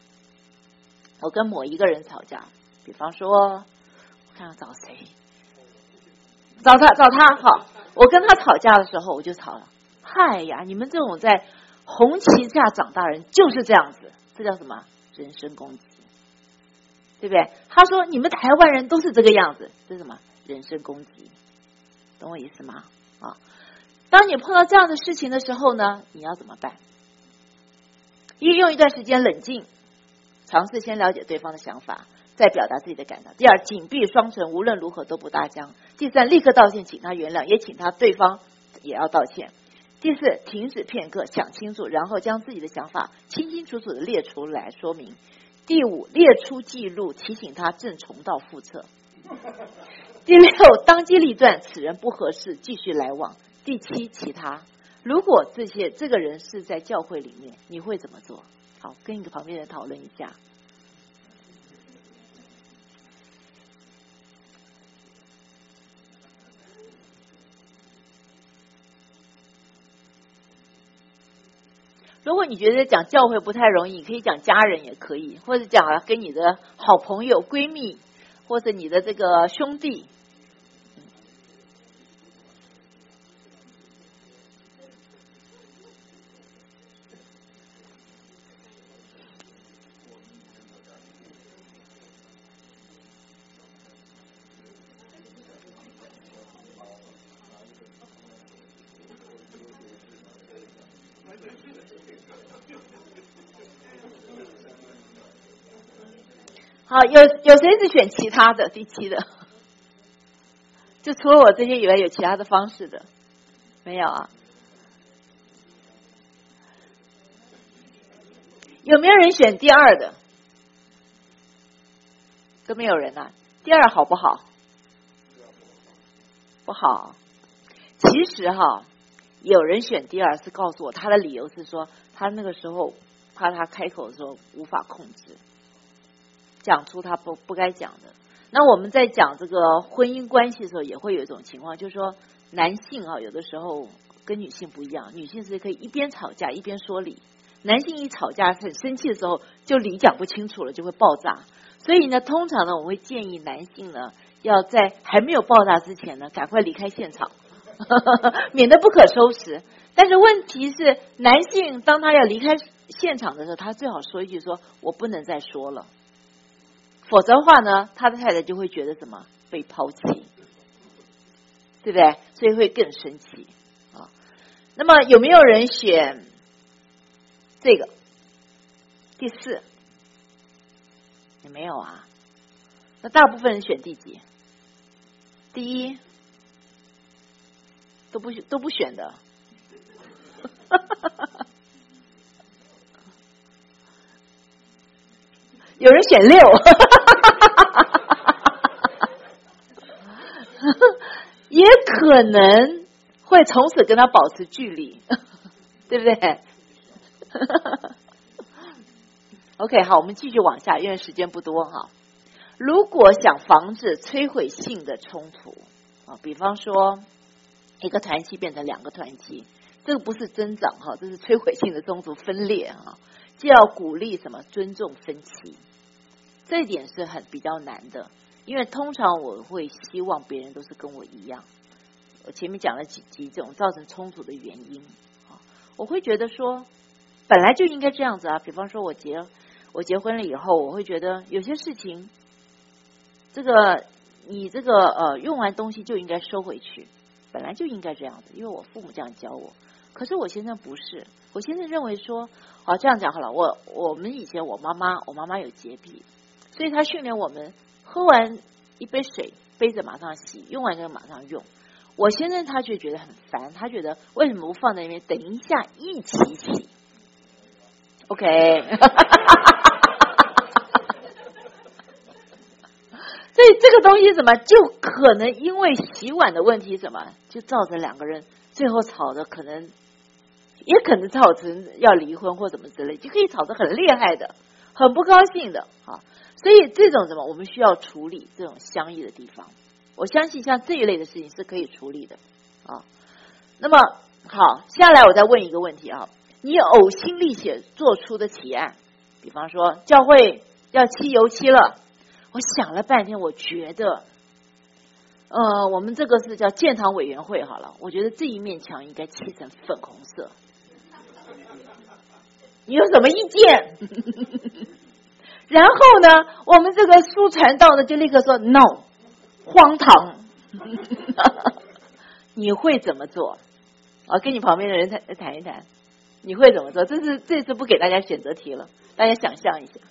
某一个人吵架，比方说，我看要找谁？找他好。我跟他吵架的时候，我就吵了。嗨呀，你们这种在红旗下长大人就是这样子，这叫什么？人身攻击，对不对？他说你们台湾人都是这个样子，这是什么？人身攻击，懂我意思吗？啊， 当你碰到这样的事情的时候呢，你要怎么办？用一段时间冷静，尝试先了解对方的想法，再表达自己的感受。第二，紧闭双唇，无论如何都不搭腔。第三，立刻道歉，请他原谅，也请他对方也要道歉。第四，停止片刻，想清楚，然后将自己的想法清清楚楚的列出来说明。第五，列出记录，提醒他正重蹈覆辙。第六，当机立断，此人不合适，继续来往。第七，其他。如果这个人是在教会里面，你会怎么做？好，跟一个旁边人讨论一下。如果你觉得讲教会不太容易，你可以讲家人也可以，或者讲跟你的好朋友、闺蜜，或者你的这个兄弟。好，有谁是选其他的？第七的，就除了我这些以外，有其他的方式的？没有啊？有没有人选第二的？都没有人啊。第二好不好？不好。其实哈，有人选第二是告诉我他的理由是说，他那个时候怕他开口的时候无法控制。讲出他不该讲的。那我们在讲这个婚姻关系的时候，也会有一种情况，就是说男性啊，有的时候跟女性不一样，女性是可以一边吵架一边说理，男性一吵架很生气的时候，就理讲不清楚了，就会爆炸。所以呢，通常呢，我会建议男性呢，要在还没有爆炸之前呢，赶快离开现场，免得不可收拾。但是问题是，男性当他要离开现场的时候，他最好说一句说：“我不能再说了。”否则的话呢，他的太太就会觉得什么被抛弃，对不对？所以会更生气啊。那么有没有人选这个第四？也没有啊。那大部分人选第几？第一都不选的。有人选6，也可能会从此跟他保持距离，对不对？OK， 好，我们继续往下，因为时间不多哈。如果想防止摧毁性的冲突啊，比方说一个团体变成2个团体，这个不是增长哈，这是摧毁性的冲突分裂哈，就要鼓励什么？尊重分歧。这一点是比较难的，因为通常我会希望别人都是跟我一样。我前面讲了几种造成冲突的原因，我会觉得说本来就应该这样子啊。比方说我结婚了以后，我会觉得有些事情，你用完东西就应该收回去，本来就应该这样子，因为我父母这样教我。可是我先生不是，我先生认为说，好，这样讲好了，我们以前我妈妈有洁癖。所以他训练我们喝完一杯水杯子马上洗，用完就马上用。我先生他却觉得很烦，他觉得为什么不放在那边等一下一起洗 OK 所以这个东西怎么就可能因为洗碗的问题怎么就造成2个人最后吵的也可能吵成要离婚或怎么之类，就可以吵得很厉害的，很不高兴的啊。所以这种我们需要处理这种相异的地方，我相信像这一类的事情是可以处理的啊。那么好，下来我再问一个问题啊，你呕心沥血做出的提案，比方说教会要漆油漆了，我想了半天，我觉得我们这个是叫建堂委员会好了，我觉得这一面墙应该漆成粉红色，你有什么意见？然后呢，我们这个书传道呢，就立刻说 no， 荒唐。你会怎么做跟你旁边的人谈一谈，你会怎么做？这次不给大家选择题了，大家想象一下。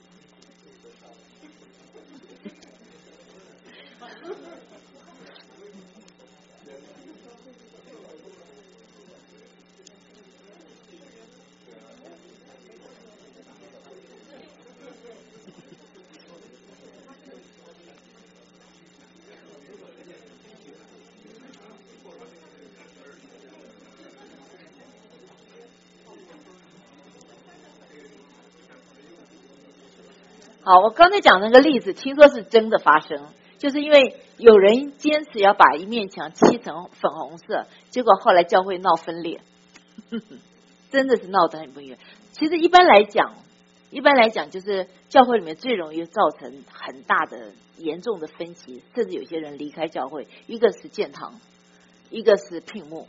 好，我刚才讲那个例子，听说是真的发生，就是因为有人坚持要把一面墙漆成粉红色，结果后来教会闹分裂，真的是闹得很不愉快。其实一般来讲，就是教会里面最容易造成很大的、严重的分歧，甚至有些人离开教会，一个是建堂，一个是聘牧。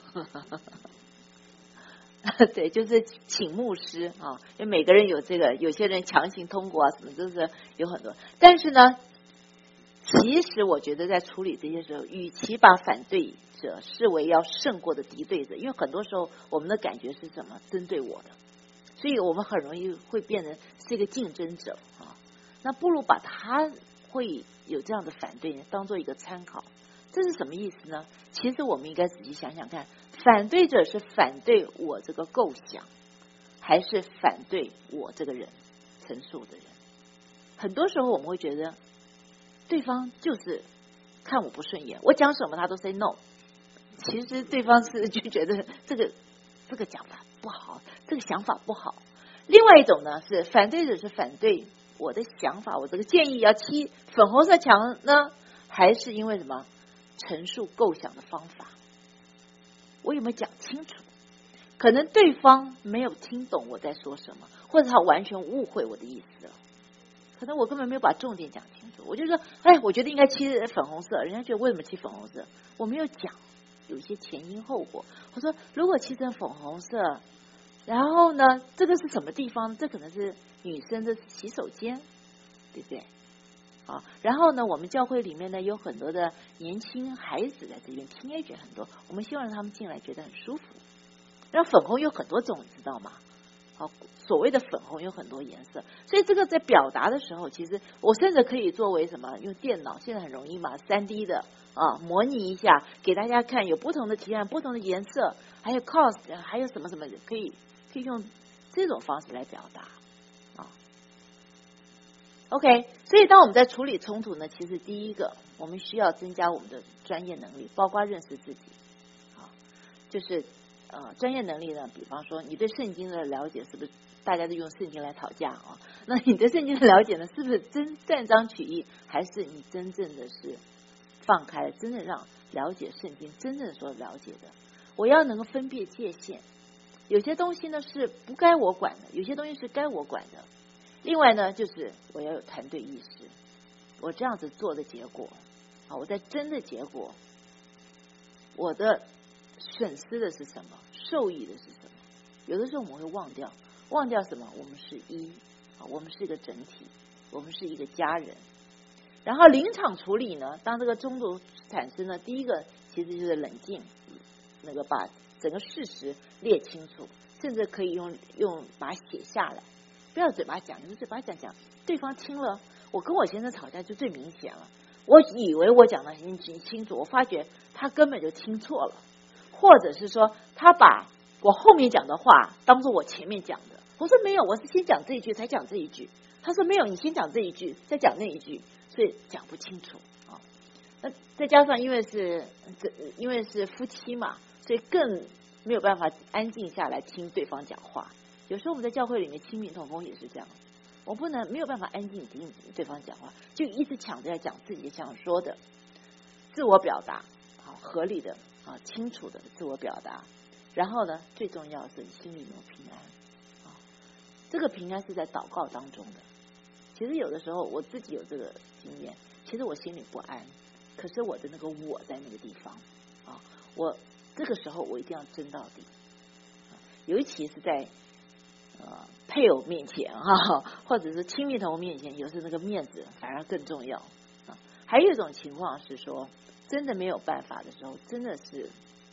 对，就是请牧师啊，因为每个人有这个，有些人强行通过啊，什么都是有很多。但是呢，其实我觉得在处理这些时候，与其把反对者视为要胜过的敌对者，因为很多时候我们的感觉是什么？针对我的，所以我们很容易会变成是一个竞争者啊。那不如把他会有这样的反对当做一个参考。这是什么意思呢？其实我们应该仔细想想看，反对者是反对我这个构想，还是反对我这个人陈述的人？很多时候我们会觉得对方就是看我不顺眼，我讲什么他都 say no。其实对方是就觉得这个讲法不好，这个想法不好。另外一种呢是反对者是反对我的想法，我这个建议要漆粉红色墙呢，还是因为什么？陈述构想的方法，我有没有讲清楚？可能对方没有听懂我在说什么，或者他完全误会我的意思了。可能我根本没有把重点讲清楚，我就说，我觉得应该漆粉红色，人家觉得为什么漆粉红色？我没有讲有一些前因后果。我说，如果漆成粉红色，然后呢，这个是什么地方？这可能是女生的洗手间，对不对？啊，然后呢，我们教会里面呢有很多的年轻孩子在这边，teenager很多，我们希望让他们进来觉得很舒服。然后粉红有很多种，你知道吗？好，所谓的粉红有很多颜色，所以这个在表达的时候，其实我甚至可以作为什么？用电脑现在很容易嘛，3D 的啊，模拟一下给大家看，有不同的提案、不同的颜色，还有 cost， 还有什么什么，可以用这种方式来表达。OK， 所以当我们在处理冲突呢，其实第一个我们需要增加我们的专业能力，包括认识自己。啊，就是专业能力呢，比方说你对圣经的了解是不是大家都用圣经来讨价啊？那你对圣经的了解呢，是不是真断章取义，还是你真正的是放开，真正让了解圣经真正所了解的？我要能够分辨界限，有些东西呢是不该我管的，有些东西是该我管的。另外呢，就是我要有团队意识，我这样子做的结果，我在争的结果，我的损失的是什么，受益的是什么？有的时候我们会忘掉什么？我们是我们是一个整体，我们是一个家人。然后临场处理呢，当这个冲突产生呢，第一个其实就是冷静，那个把整个事实列清楚，甚至可以用把它写下来。不要嘴巴讲，你嘴巴讲，对方听了，我跟我先生吵架就最明显了。我以为我讲的很清楚，我发觉他根本就听错了，或者是说他把我后面讲的话当做我前面讲的。我说没有，我是先讲这一句才讲这一句。他说没有，你先讲这一句再讲那一句，所以讲不清楚啊。那再加上因为是夫妻嘛，所以更没有办法安静下来听对方讲话。有时候我们在教会里面亲民同工也是这样，我没有办法安静听对方讲话，就一直抢着要讲自己想说的，自我表达，合理的清楚的自我表达。然后呢，最重要是心里有平安这个平安是在祷告当中的。其实有的时候我自己有这个经验，其实我心里不安，可是我的那个我在那个地方我这个时候我一定要争到底尤其是在配偶面前或者是亲密同面前，有时那个面子反而更重要还有一种情况是说，真的没有办法的时候，真的是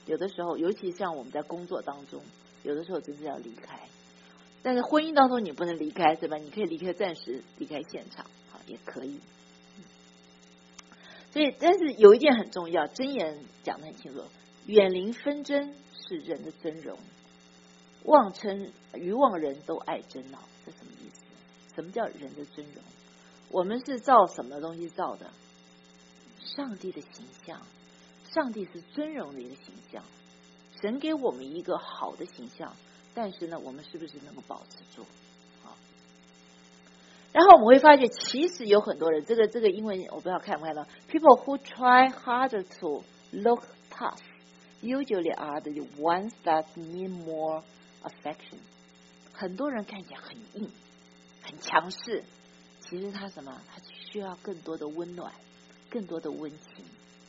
有的时候，尤其像我们在工作当中，有的时候真是要离开。但是婚姻当中你不能离开，对吧？你可以暂时离开现场，好也可以。所以，但是有一点很重要，箴言讲得很清楚：远离纷争是人的尊荣，妄称愚妄人都爱争闹。这什么意思？什么叫人的尊荣？我们是照什么东西造的？上帝的形象，上帝是尊荣的一个形象，神给我们一个好的形象。但是呢，我们是不是能够保持住？好，然后我们会发觉，其实有很多人，这个英文我不知道看不看到 ，people who try harder to look tough usually are the ones that need more affection。很多人看起来很硬、很强势，其实他什么？他需要更多的温暖、更多的温情。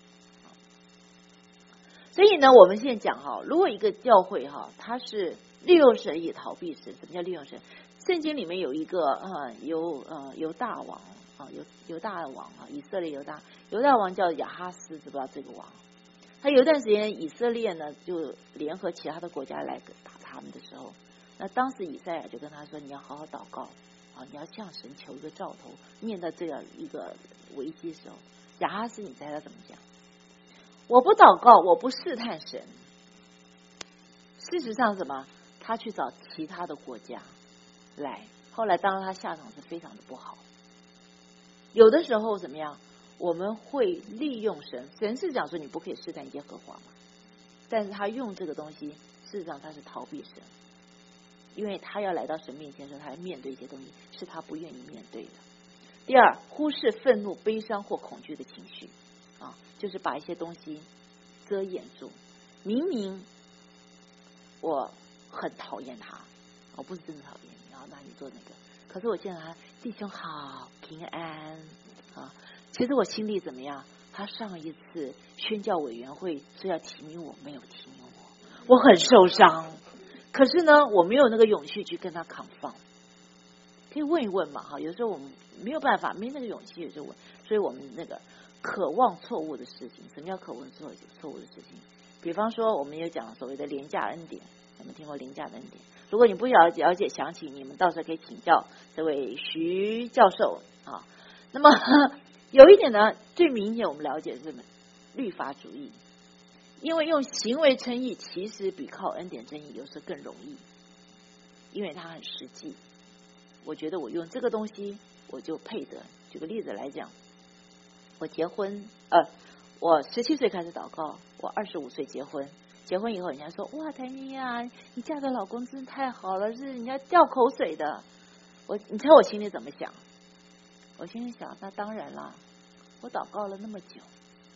所以呢，我们现在讲哈，如果一个教会哈，它是利用神也逃避神。什么叫利用神？圣经里面有一个犹大王啊，犹大王啊，以色列犹大王叫亚哈斯，知不知道这个王？他有一段时间以色列呢就联合其他的国家来打他们的时候，那当时以赛亚就跟他说：“你要好好祷告啊，你要向神求一个兆头。”面对这样一个危机的时候，亚哈斯，你猜他怎么讲？我不祷告，我不试探神。事实上，什么？他去找其他的国家来，后来当然他下场是非常的不好。有的时候怎么样？我们会利用神，神是讲说你不可以试探耶和华嘛，但是他用这个东西，事实上他是逃避神，因为他要来到神面前的时候，他要面对一些东西是他不愿意面对的。第二，忽视愤怒、悲伤或恐惧的情绪啊，就是把一些东西遮掩住。明明我很讨厌他，我不是真的讨厌你，然后那你做那个，可是我见到他弟兄好平安啊，其实我心里怎么样？他上一次宣教委员会说要提名我，没有提名我很受伤。可是呢，我没有那个勇气去跟他confront。可以问一问嘛，哈，有时候我们没有办法，没那个勇气就问，所以我们那个渴望错误的事情。什么叫渴望错误的事情？比方说，我们有讲所谓的廉价恩典，有没有听过廉价的恩典？如果你不了解详情，你们到时候可以请教这位徐教授啊。那么有一点呢，最明显我们了解是什么？律法主义，因为用行为称义，其实比靠恩典称义有时候更容易，因为它很实际。我觉得我用这个东西，我就配得。举个例子来讲，我结婚，我17岁开始祷告，我25岁结婚。结婚以后，人家说：“哇，谭妮啊，你嫁的老公真太好了，是人家掉口水的。”你猜我心里怎么想？我心里想，那当然啦，我祷告了那么久，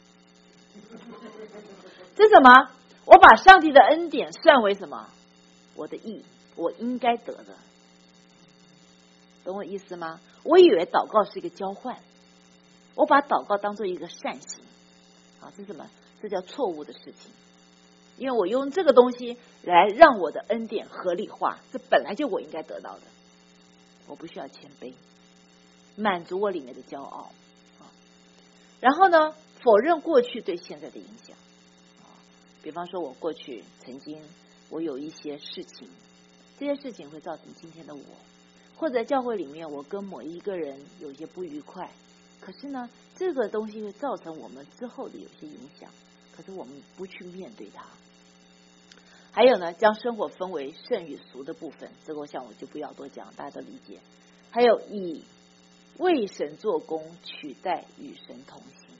这什么？我把上帝的恩典算为什么？我的义，我应该得的。懂我意思吗？我以为祷告是一个交换，我把祷告当做一个善行啊，这是什么？这叫错误的事情。因为我用这个东西来让我的恩典合理化，这本来就我应该得到的，我不需要谦卑，满足我里面的骄傲啊。然后呢，否认过去对现在的影响啊。比方说，我过去曾经我有一些事情，这些事情会造成今天的我。或者在教会里面，我跟某一个人有一些不愉快，可是呢，这个东西会造成我们之后的有些影响，可是我们不去面对它。还有呢，将生活分为圣与俗的部分，这个我想我就不要多讲，大家都理解。还有以为神做工取代与神同行，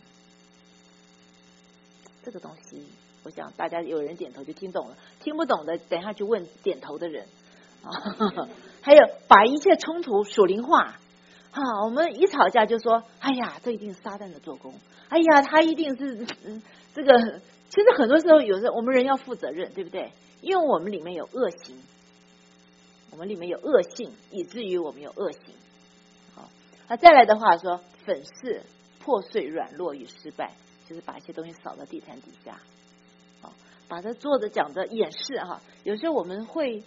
这个东西，我想大家有人点头就听懂了，听不懂的等一下去问点头的人啊。还有把一切冲突属灵化啊，我们一吵架就说：“哎呀，这一定是撒旦的做工，哎呀，他一定是这个。”其实很多时候，有时候我们人要负责任，对不对？因为我们里面有恶行，我们里面有恶性，以至于我们有恶行。好，那再来的话说，粉饰破碎、软弱与失败，就是把一些东西扫到地毯底下，好，把它做的讲的掩饰哈。有时候我们会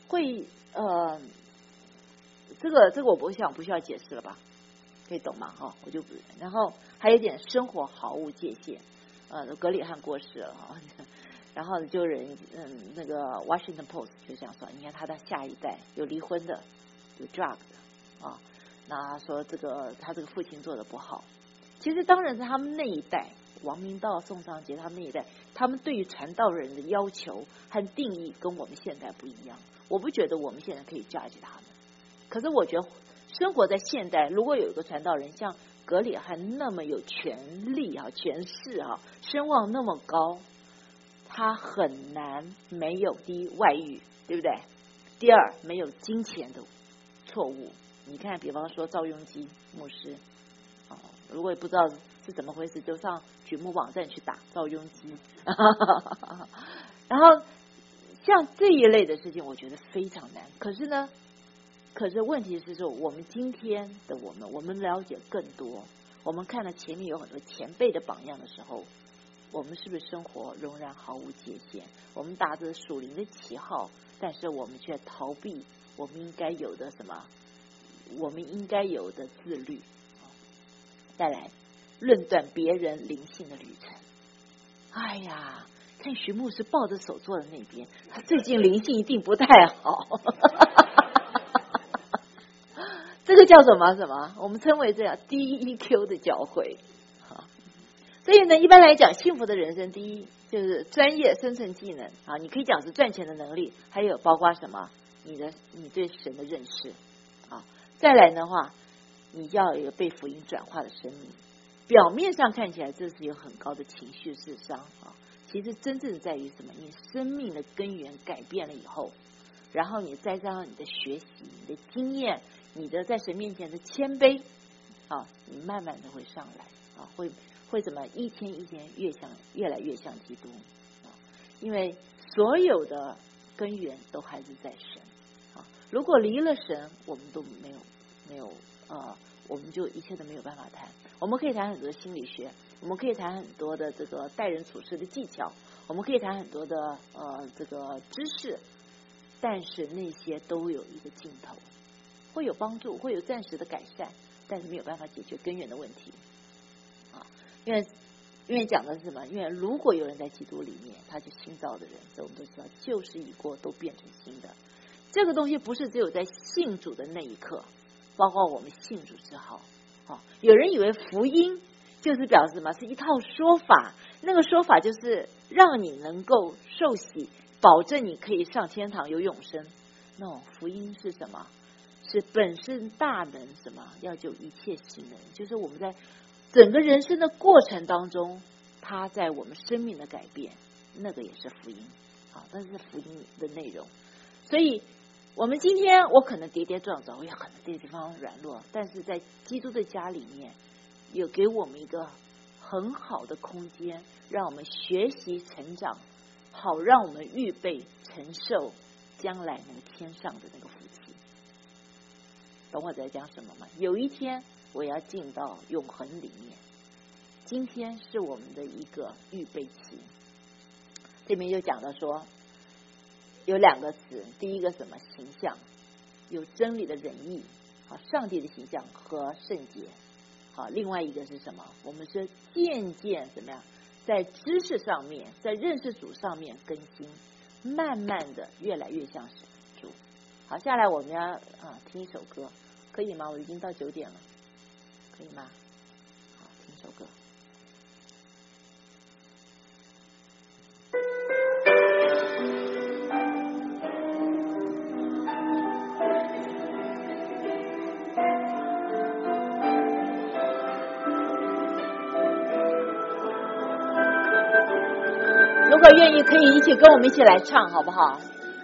这个我不想不需要解释了吧？可以懂吗？哈，我就不。然后还有一点，生活毫无界限。格里汉过世了哈。 然后就那个 Washington Post 就这样说，你看他的下一代有离婚的，有 drug 的啊，那说他这个父亲做的不好。其实当然是他们那一代，王明道、宋尚节他们那一代，他们对于传道人的要求和定义跟我们现在不一样。我不觉得我们现在可以 judge 他们，可是我觉得生活在现代，如果有一个传道人像格里汉那么有权力啊、权势啊、声望那么高，他很难没有第一外遇，对不对？第二没有金钱的错误。你看，比方说赵雍基牧师，如果也不知道是怎么回事，就上举目网站去打赵雍基。然后像这一类的事情，我觉得非常难。可是问题是说，我们今天的我们了解更多，我们看了前面有很多前辈的榜样的时候，我们是不是生活仍然毫无界限？我们打着属灵的旗号，但是我们却逃避我们应该有的什么？我们应该有的自律。再来论断别人灵性的旅程。哎呀，看徐牧师抱着手坐在那边，他最近灵性一定不太好。这个叫什么？我们称为这样低 EQ 的教诲。所以呢，一般来讲，幸福的人生，第一就是专业生存技能啊，你可以讲是赚钱的能力，还有包括什么？你对神的认识啊。再来的话，你要有一个被福音转化的生命。表面上看起来这是有很高的情绪智商啊，其实真正在于什么？你生命的根源改变了以后，然后你再加上你的学习、你的经验、你的在神面前的谦卑啊，你慢慢的会上来啊，会怎么一天越来越像基督啊？因为所有的根源都还是在神啊。如果离了神，我们都没有我们就一切都没有办法谈。我们可以谈很多心理学，我们可以谈很多的这个待人处事的技巧，我们可以谈很多的这个知识，但是那些都有一个尽头，会有帮助，会有暂时的改善，但是没有办法解决根源的问题啊。因为讲的是什么？因为如果有人在基督里面，他就新造的人，所以我们都知道旧事已过，都变成新的。这个东西不是只有在信主的那一刻，包括我们信主之后。有人以为福音就是表示什么？是一套说法，那个说法就是让你能够受洗，保证你可以上天堂有永生。No， 福音是什么？是本身大能什么？要救一切行人，就是我们在整个人生的过程当中，他在我们生命的改变，那个也是福音啊，那是福音的内容。所以我们今天我可能跌跌撞撞，我也可能这个地方软弱，但是在基督的家里面，有给我们一个很好的空间，让我们学习成长，好让我们预备承受将来那个天上的那个福气。懂我在讲什么吗？有一天我要进到永恒里面，今天是我们的一个预备期。这边就讲到说有两个词，第一个什么？形象，有真理的仁义，上帝的形象和圣洁。另外一个是什么？我们是渐渐怎么样，在知识上面，在认识主上面更新，慢慢的越来越像主。好，下来我们要听一首歌，可以吗？我已经到9点了，可以吗？好，听一首歌。如果愿意，可以一起跟我们一起来唱，好不好？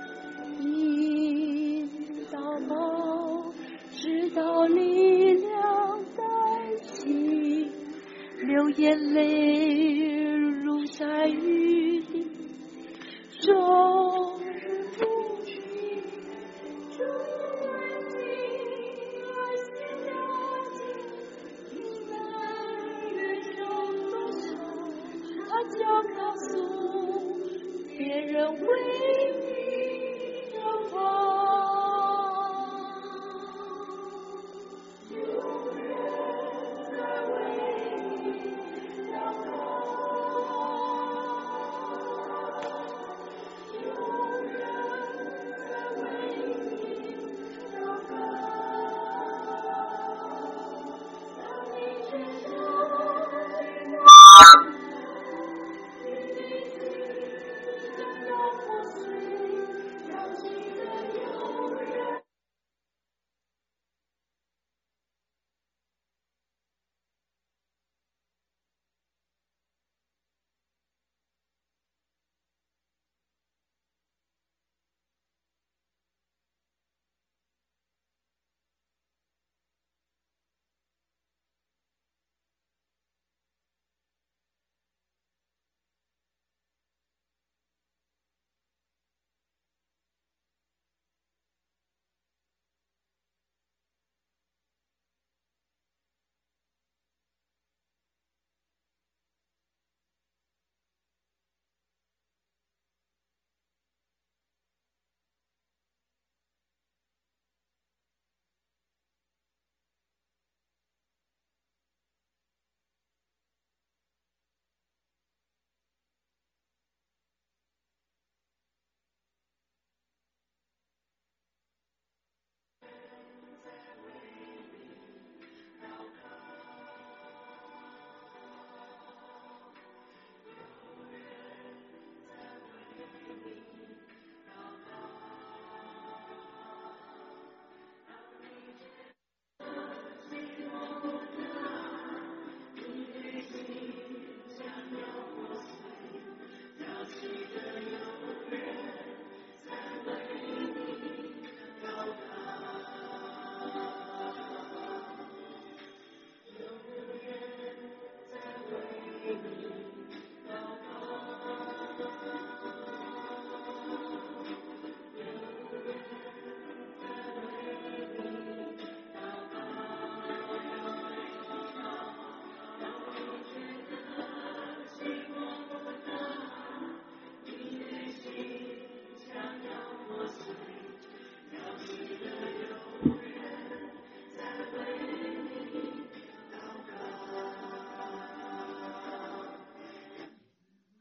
引导我，直到力量在心，流眼泪如下雨滴，终日不停。主爱情，爱心了解，你们越受多少，他就告诉别人为你祷告，有人在为你祷告。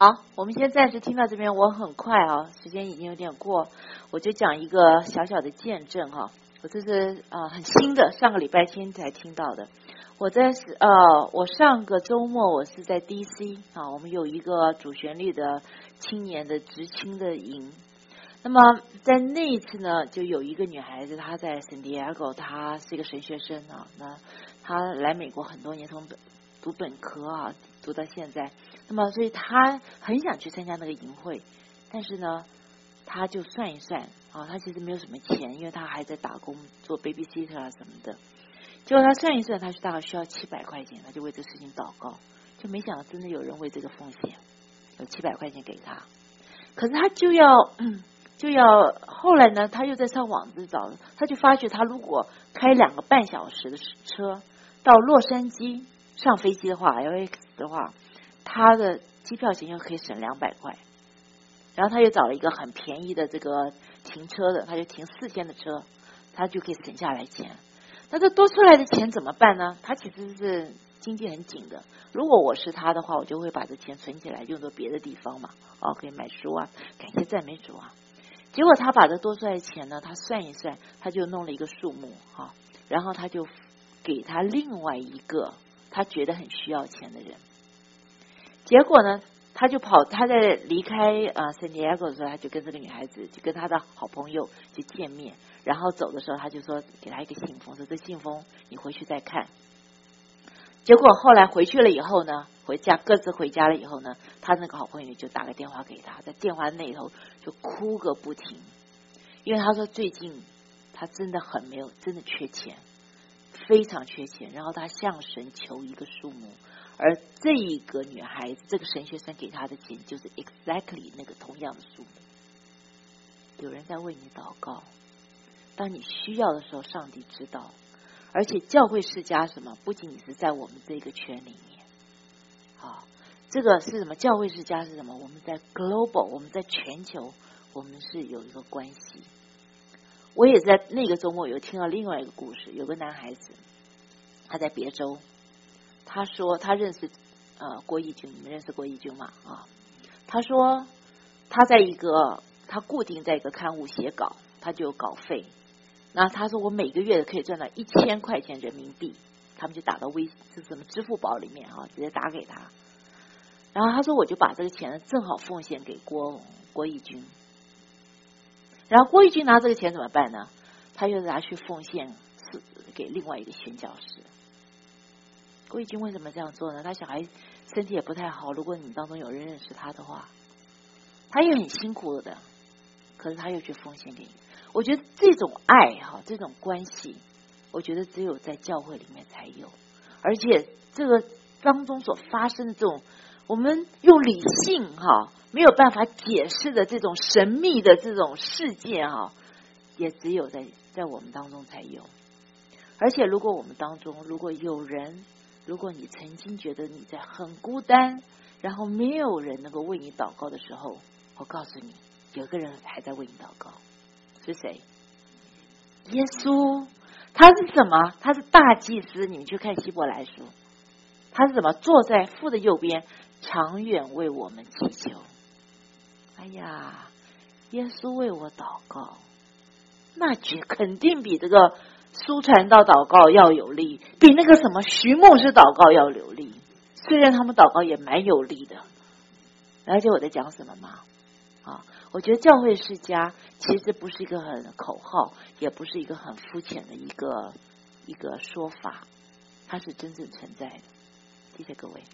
好，我们先暂时听到这边，我很快啊，时间已经有点过，我就讲一个小小的见证哈。我这是很新的，上个礼拜天才听到的。我上个周末我是在 DC 啊，我们有一个主旋律的青年的知青的营。那么在那一次呢，就有一个女孩子，她在 San Diego， 她是一个神学生啊，那她来美国很多年，从读本科啊，读到现在。那么所以她很想去参加那个营会，但是呢，她就算一算啊，她其实没有什么钱，因为她还在打工做 babysitter 啊什么的。结果她算一算，她大概需要700块钱，她就为这事情祷告，就没想到真的有人为这个奉献，有700块钱给她。可是她就要后来呢，他又在上网子找，他就发觉他如果开2个半小时的车到洛杉矶上飞机的话 ，LAX 的话，他的机票钱又可以省200块。然后他又找了一个很便宜的这个停车的，他就停4天的车，他就可以省下来钱。那这多出来的钱怎么办呢？他其实是经济很紧的。如果我是他的话，我就会把这钱存起来，用到别的地方嘛，可以买书啊，感谢赞美主啊。结果他把这多出来的钱呢，他算一算，他就弄了一个数目哈，然后他就给他另外一个他觉得很需要钱的人。结果呢，他在离开San Diego 的时候，他就跟这个女孩子，就跟他的好朋友去见面，然后走的时候，他就说给他一个信封，说这信封你回去再看。结果后来回去了以后呢，各自回家了以后呢，他那个好朋友就打个电话给他，在电话那头就哭个不停，因为他说最近他真的真的缺钱，非常缺钱，然后他向神求一个数目，而这一个女孩子，这个神学生给他的钱就是 exactly 那个同样的数目。有人在为你祷告，当你需要的时候，上帝知道。而且教会世家什么，不仅仅是在我们这个圈里面，这个是什么？教会世家是什么？我们在 global， 我们在全球，我们是有一个关系。我也在那个周末有听到另外一个故事，有个男孩子，他在别州，他说他认识郭义军，你们认识郭义军吗？他说他固定在一个刊物写稿，他就有稿费。那他说我每个月可以赚到1000块钱人民币，他们就打到什么支付宝里面直接打给他。然后他说我就把这个钱正好奉献给郭义军。然后郭义军拿这个钱怎么办呢？他又拿去奉献给另外一个宣教士。郭义军为什么这样做呢？他小孩身体也不太好，如果你们当中有人认识他的话，他也很辛苦的，可是他又去奉献给你。我觉得这种爱这种关系，我觉得只有在教会里面才有，而且这个当中所发生的这种我们用理性没有办法解释的这种神秘的这种世界也只有在我们当中才有。而且如果我们当中如果你曾经觉得你在很孤单，然后没有人能够为你祷告的时候，我告诉你，有个人还在为你祷告。是谁？耶稣。他是什么？他是大祭司。你们去看希伯来书，他是什么？坐在父的右边，长远为我们祈求。哎呀，耶稣为我祷告，那肯定比这个苏传道祷告要有力，比那个什么徐牧师祷告要有力。虽然他们祷告也蛮有力的。了解我在讲什么吗？我觉得教会世家其实不是一个很口号，也不是一个很肤浅的一个说法，它是真正存在的。谢谢各位。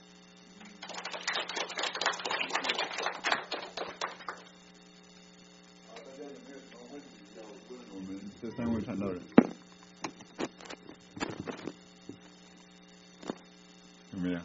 好，大家有没有什么问题要问我们这3位传道人？有没有？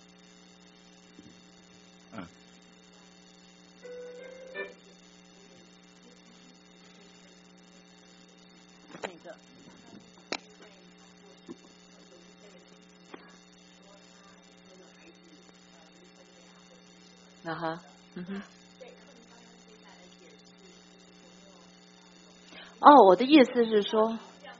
我的意思是说，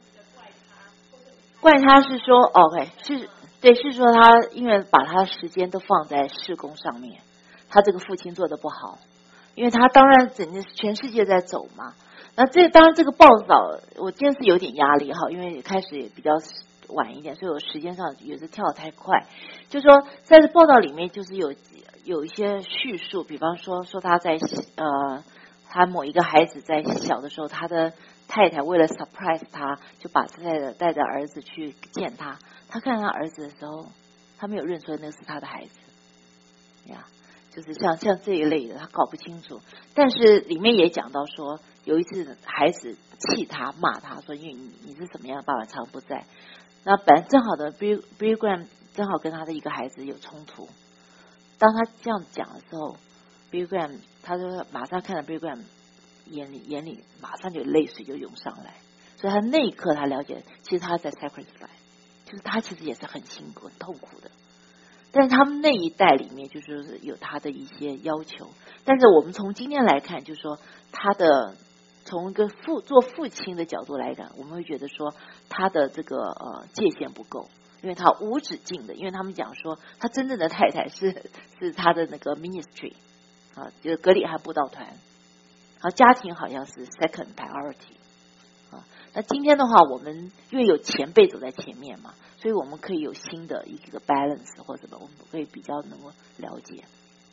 怪他是说 OK 是说他因为把他的时间都放在事工上面， 他这个父亲做的不好，因为他当然整个全世界在走嘛。那当然这个报道我今天是有点压力哈，因为开始也比较晚一点，所以我时间上有时跳得太快。就是说在这报道里面就是有一些叙述，比方说他在他某一个孩子在小的时候，他的太太为了 surprise 他，就把太太带着儿子去见他。他看他儿子的时候，他没有认出那是他的孩子呀，就是像这一类的，他搞不清楚。但是里面也讲到说，有一次孩子气他骂他说，因为你是什么样的爸爸常不在。那本来正好的 Billy Graham 正好跟他的一个孩子有冲突。当他这样讲的时候 Billy Graham 他就马上看到 Billy Graham 眼里马上就泪水就涌上来，所以他那一刻他了解，其实他在 sacrifice， 就是他其实也是很辛苦很痛苦的。但是他们那一代里面就是有他的一些要求，但是我们从今天来看，就是说他的从一个做父亲的角度来讲，我们会觉得说他的这个界限不够，因为他无止境的，因为他们讲说他真正的太太是他的那个 ministry 啊，就是格里汉布道团，然后家庭好像是 second priority 啊。那今天的话，我们因为有前辈走在前面嘛，所以我们可以有新的一个 balance 或者什么，我们可以比较能够了解。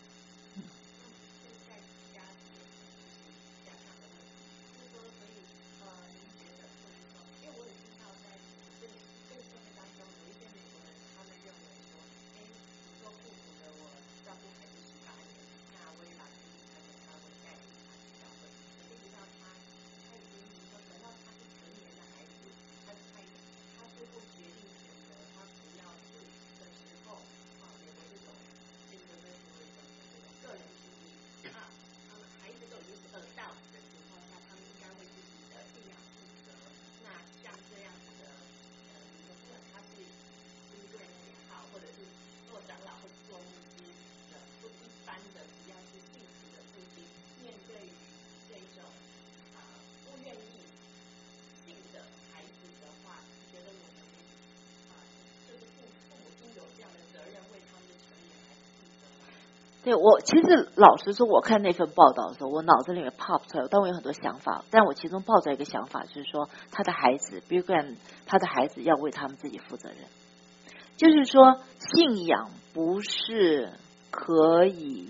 对，我其实老实说，我看那份报道的时候，我脑子里面 pop 出来，但我有很多想法，但我其中抱着一个想法，就是说他的孩子 Billy Graham 他的孩子要为他们自己负责任，就是说信仰不是可以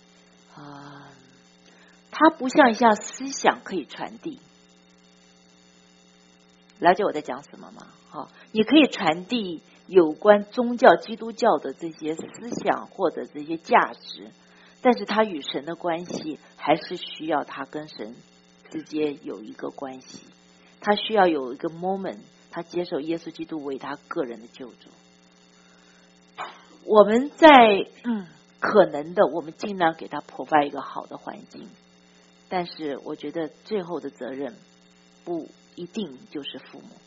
它不像一项思想可以传递，了解我在讲什么吗？好，你可以传递有关宗教基督教的这些思想或者这些价值，但是他与神的关系还是需要他跟神之间有一个关系，他需要有一个 moment 他接受耶稣基督为他个人的救主。我们在可能的我们尽量给他 provide 一个好的环境，但是我觉得最后的责任不一定就是父母。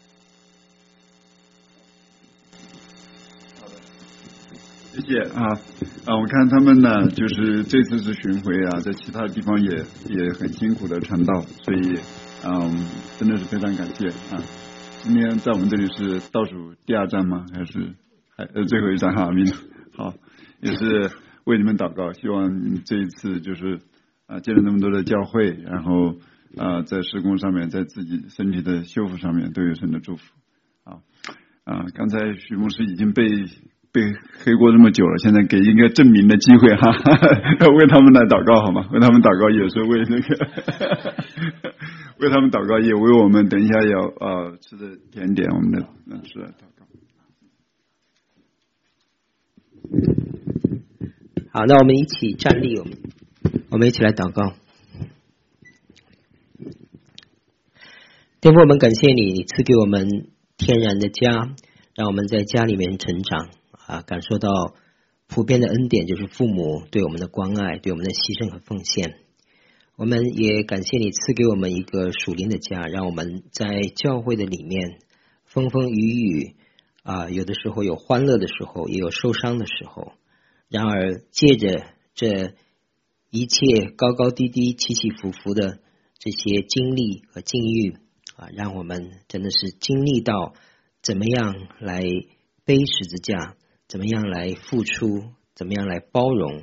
谢谢我看他们呢，就是这次是巡回在其他地方也很辛苦的传道，所以真的是非常感谢今天在我们这里是倒数第2站吗？还是最后一站好，也是为你们祷告，希望这一次就是见了那么多的教会，然后在事工上面，在自己身体的修复上面都有神的祝福刚才许牧师已经被黑过这么久了，现在给一个证明的机会为他们来祷告好吗？为他们祷告，也是为那个为他们祷告，也为我们等一下要吃的甜点，我们的吃来祷告。 好，那我们一起站立，我们一起来祷告。天父，我们感谢你，你赐给我们天然的家，让我们在家里面成长感受到普遍的恩典，就是父母对我们的关爱，对我们的牺牲和奉献。我们也感谢你赐给我们一个属灵的家，让我们在教会的里面风风雨雨有的时候有欢乐的时候，也有受伤的时候，然而借着这一切高高低低起起伏伏的这些经历和境遇让我们真的是经历到怎么样来背十字架，怎么样来付出，怎么样来包容，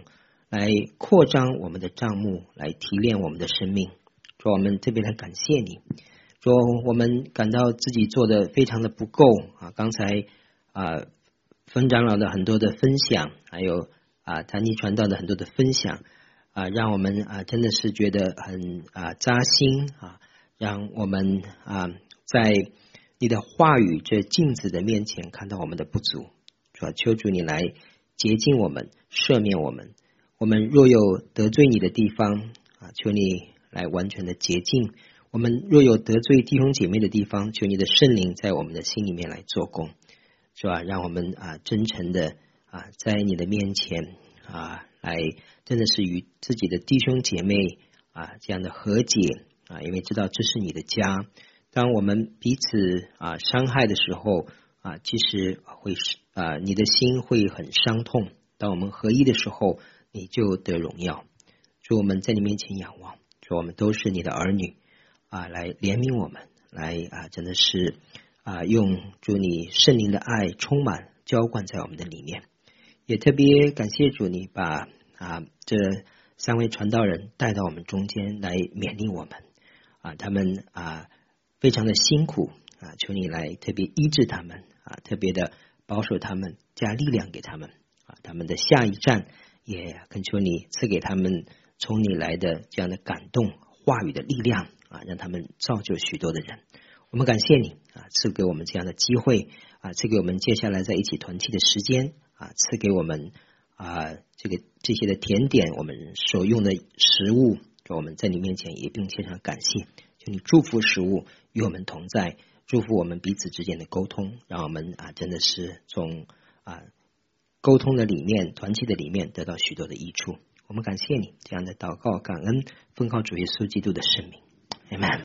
来扩张我们的帐幕，来提炼我们的生命。主，我们特别来感谢你。主，我们感到自己做的非常的不够啊！刚才分长老的很多的分享，还有坛尼传道的很多的分享让我们真的是觉得很扎心让我们在你的话语这镜子的面前看到我们的不足。主啊，求主你来洁净我们，赦免我们。我们若有得罪你的地方求你来完全的洁净。我们若有得罪弟兄姐妹的地方，求你的圣灵在我们的心里面来做工，是吧？让我们真诚的在你的面前来真的是与自己的弟兄姐妹这样的和解因为知道这是你的家。当我们彼此伤害的时候其实会你的心会很伤痛。当我们合一的时候，你就得荣耀。主，我们在你面前仰望，主，我们都是你的儿女来怜悯我们，来真的是用主你圣灵的爱充满浇灌在我们的里面。也特别感谢主，你把这3位传道人带到我们中间来勉励我们他们非常的辛苦求你来特别医治他们特别的保守他们，加力量给他们他们的下一站也恳求你赐给他们从你来的这样的感动话语的力量让他们造就许多的人。我们感谢你赐给我们这样的机会赐给我们接下来在一起团契的时间赐给我们这些的甜点，我们所用的食物，我们在你面前也并献上感谢。求你祝福食物与我们同在，祝福我们彼此之间的沟通，让我们真的是从沟通的里面团契的里面得到许多的益处。我们感谢你这样的祷告感恩，奉靠主耶稣基督的圣名，阿们。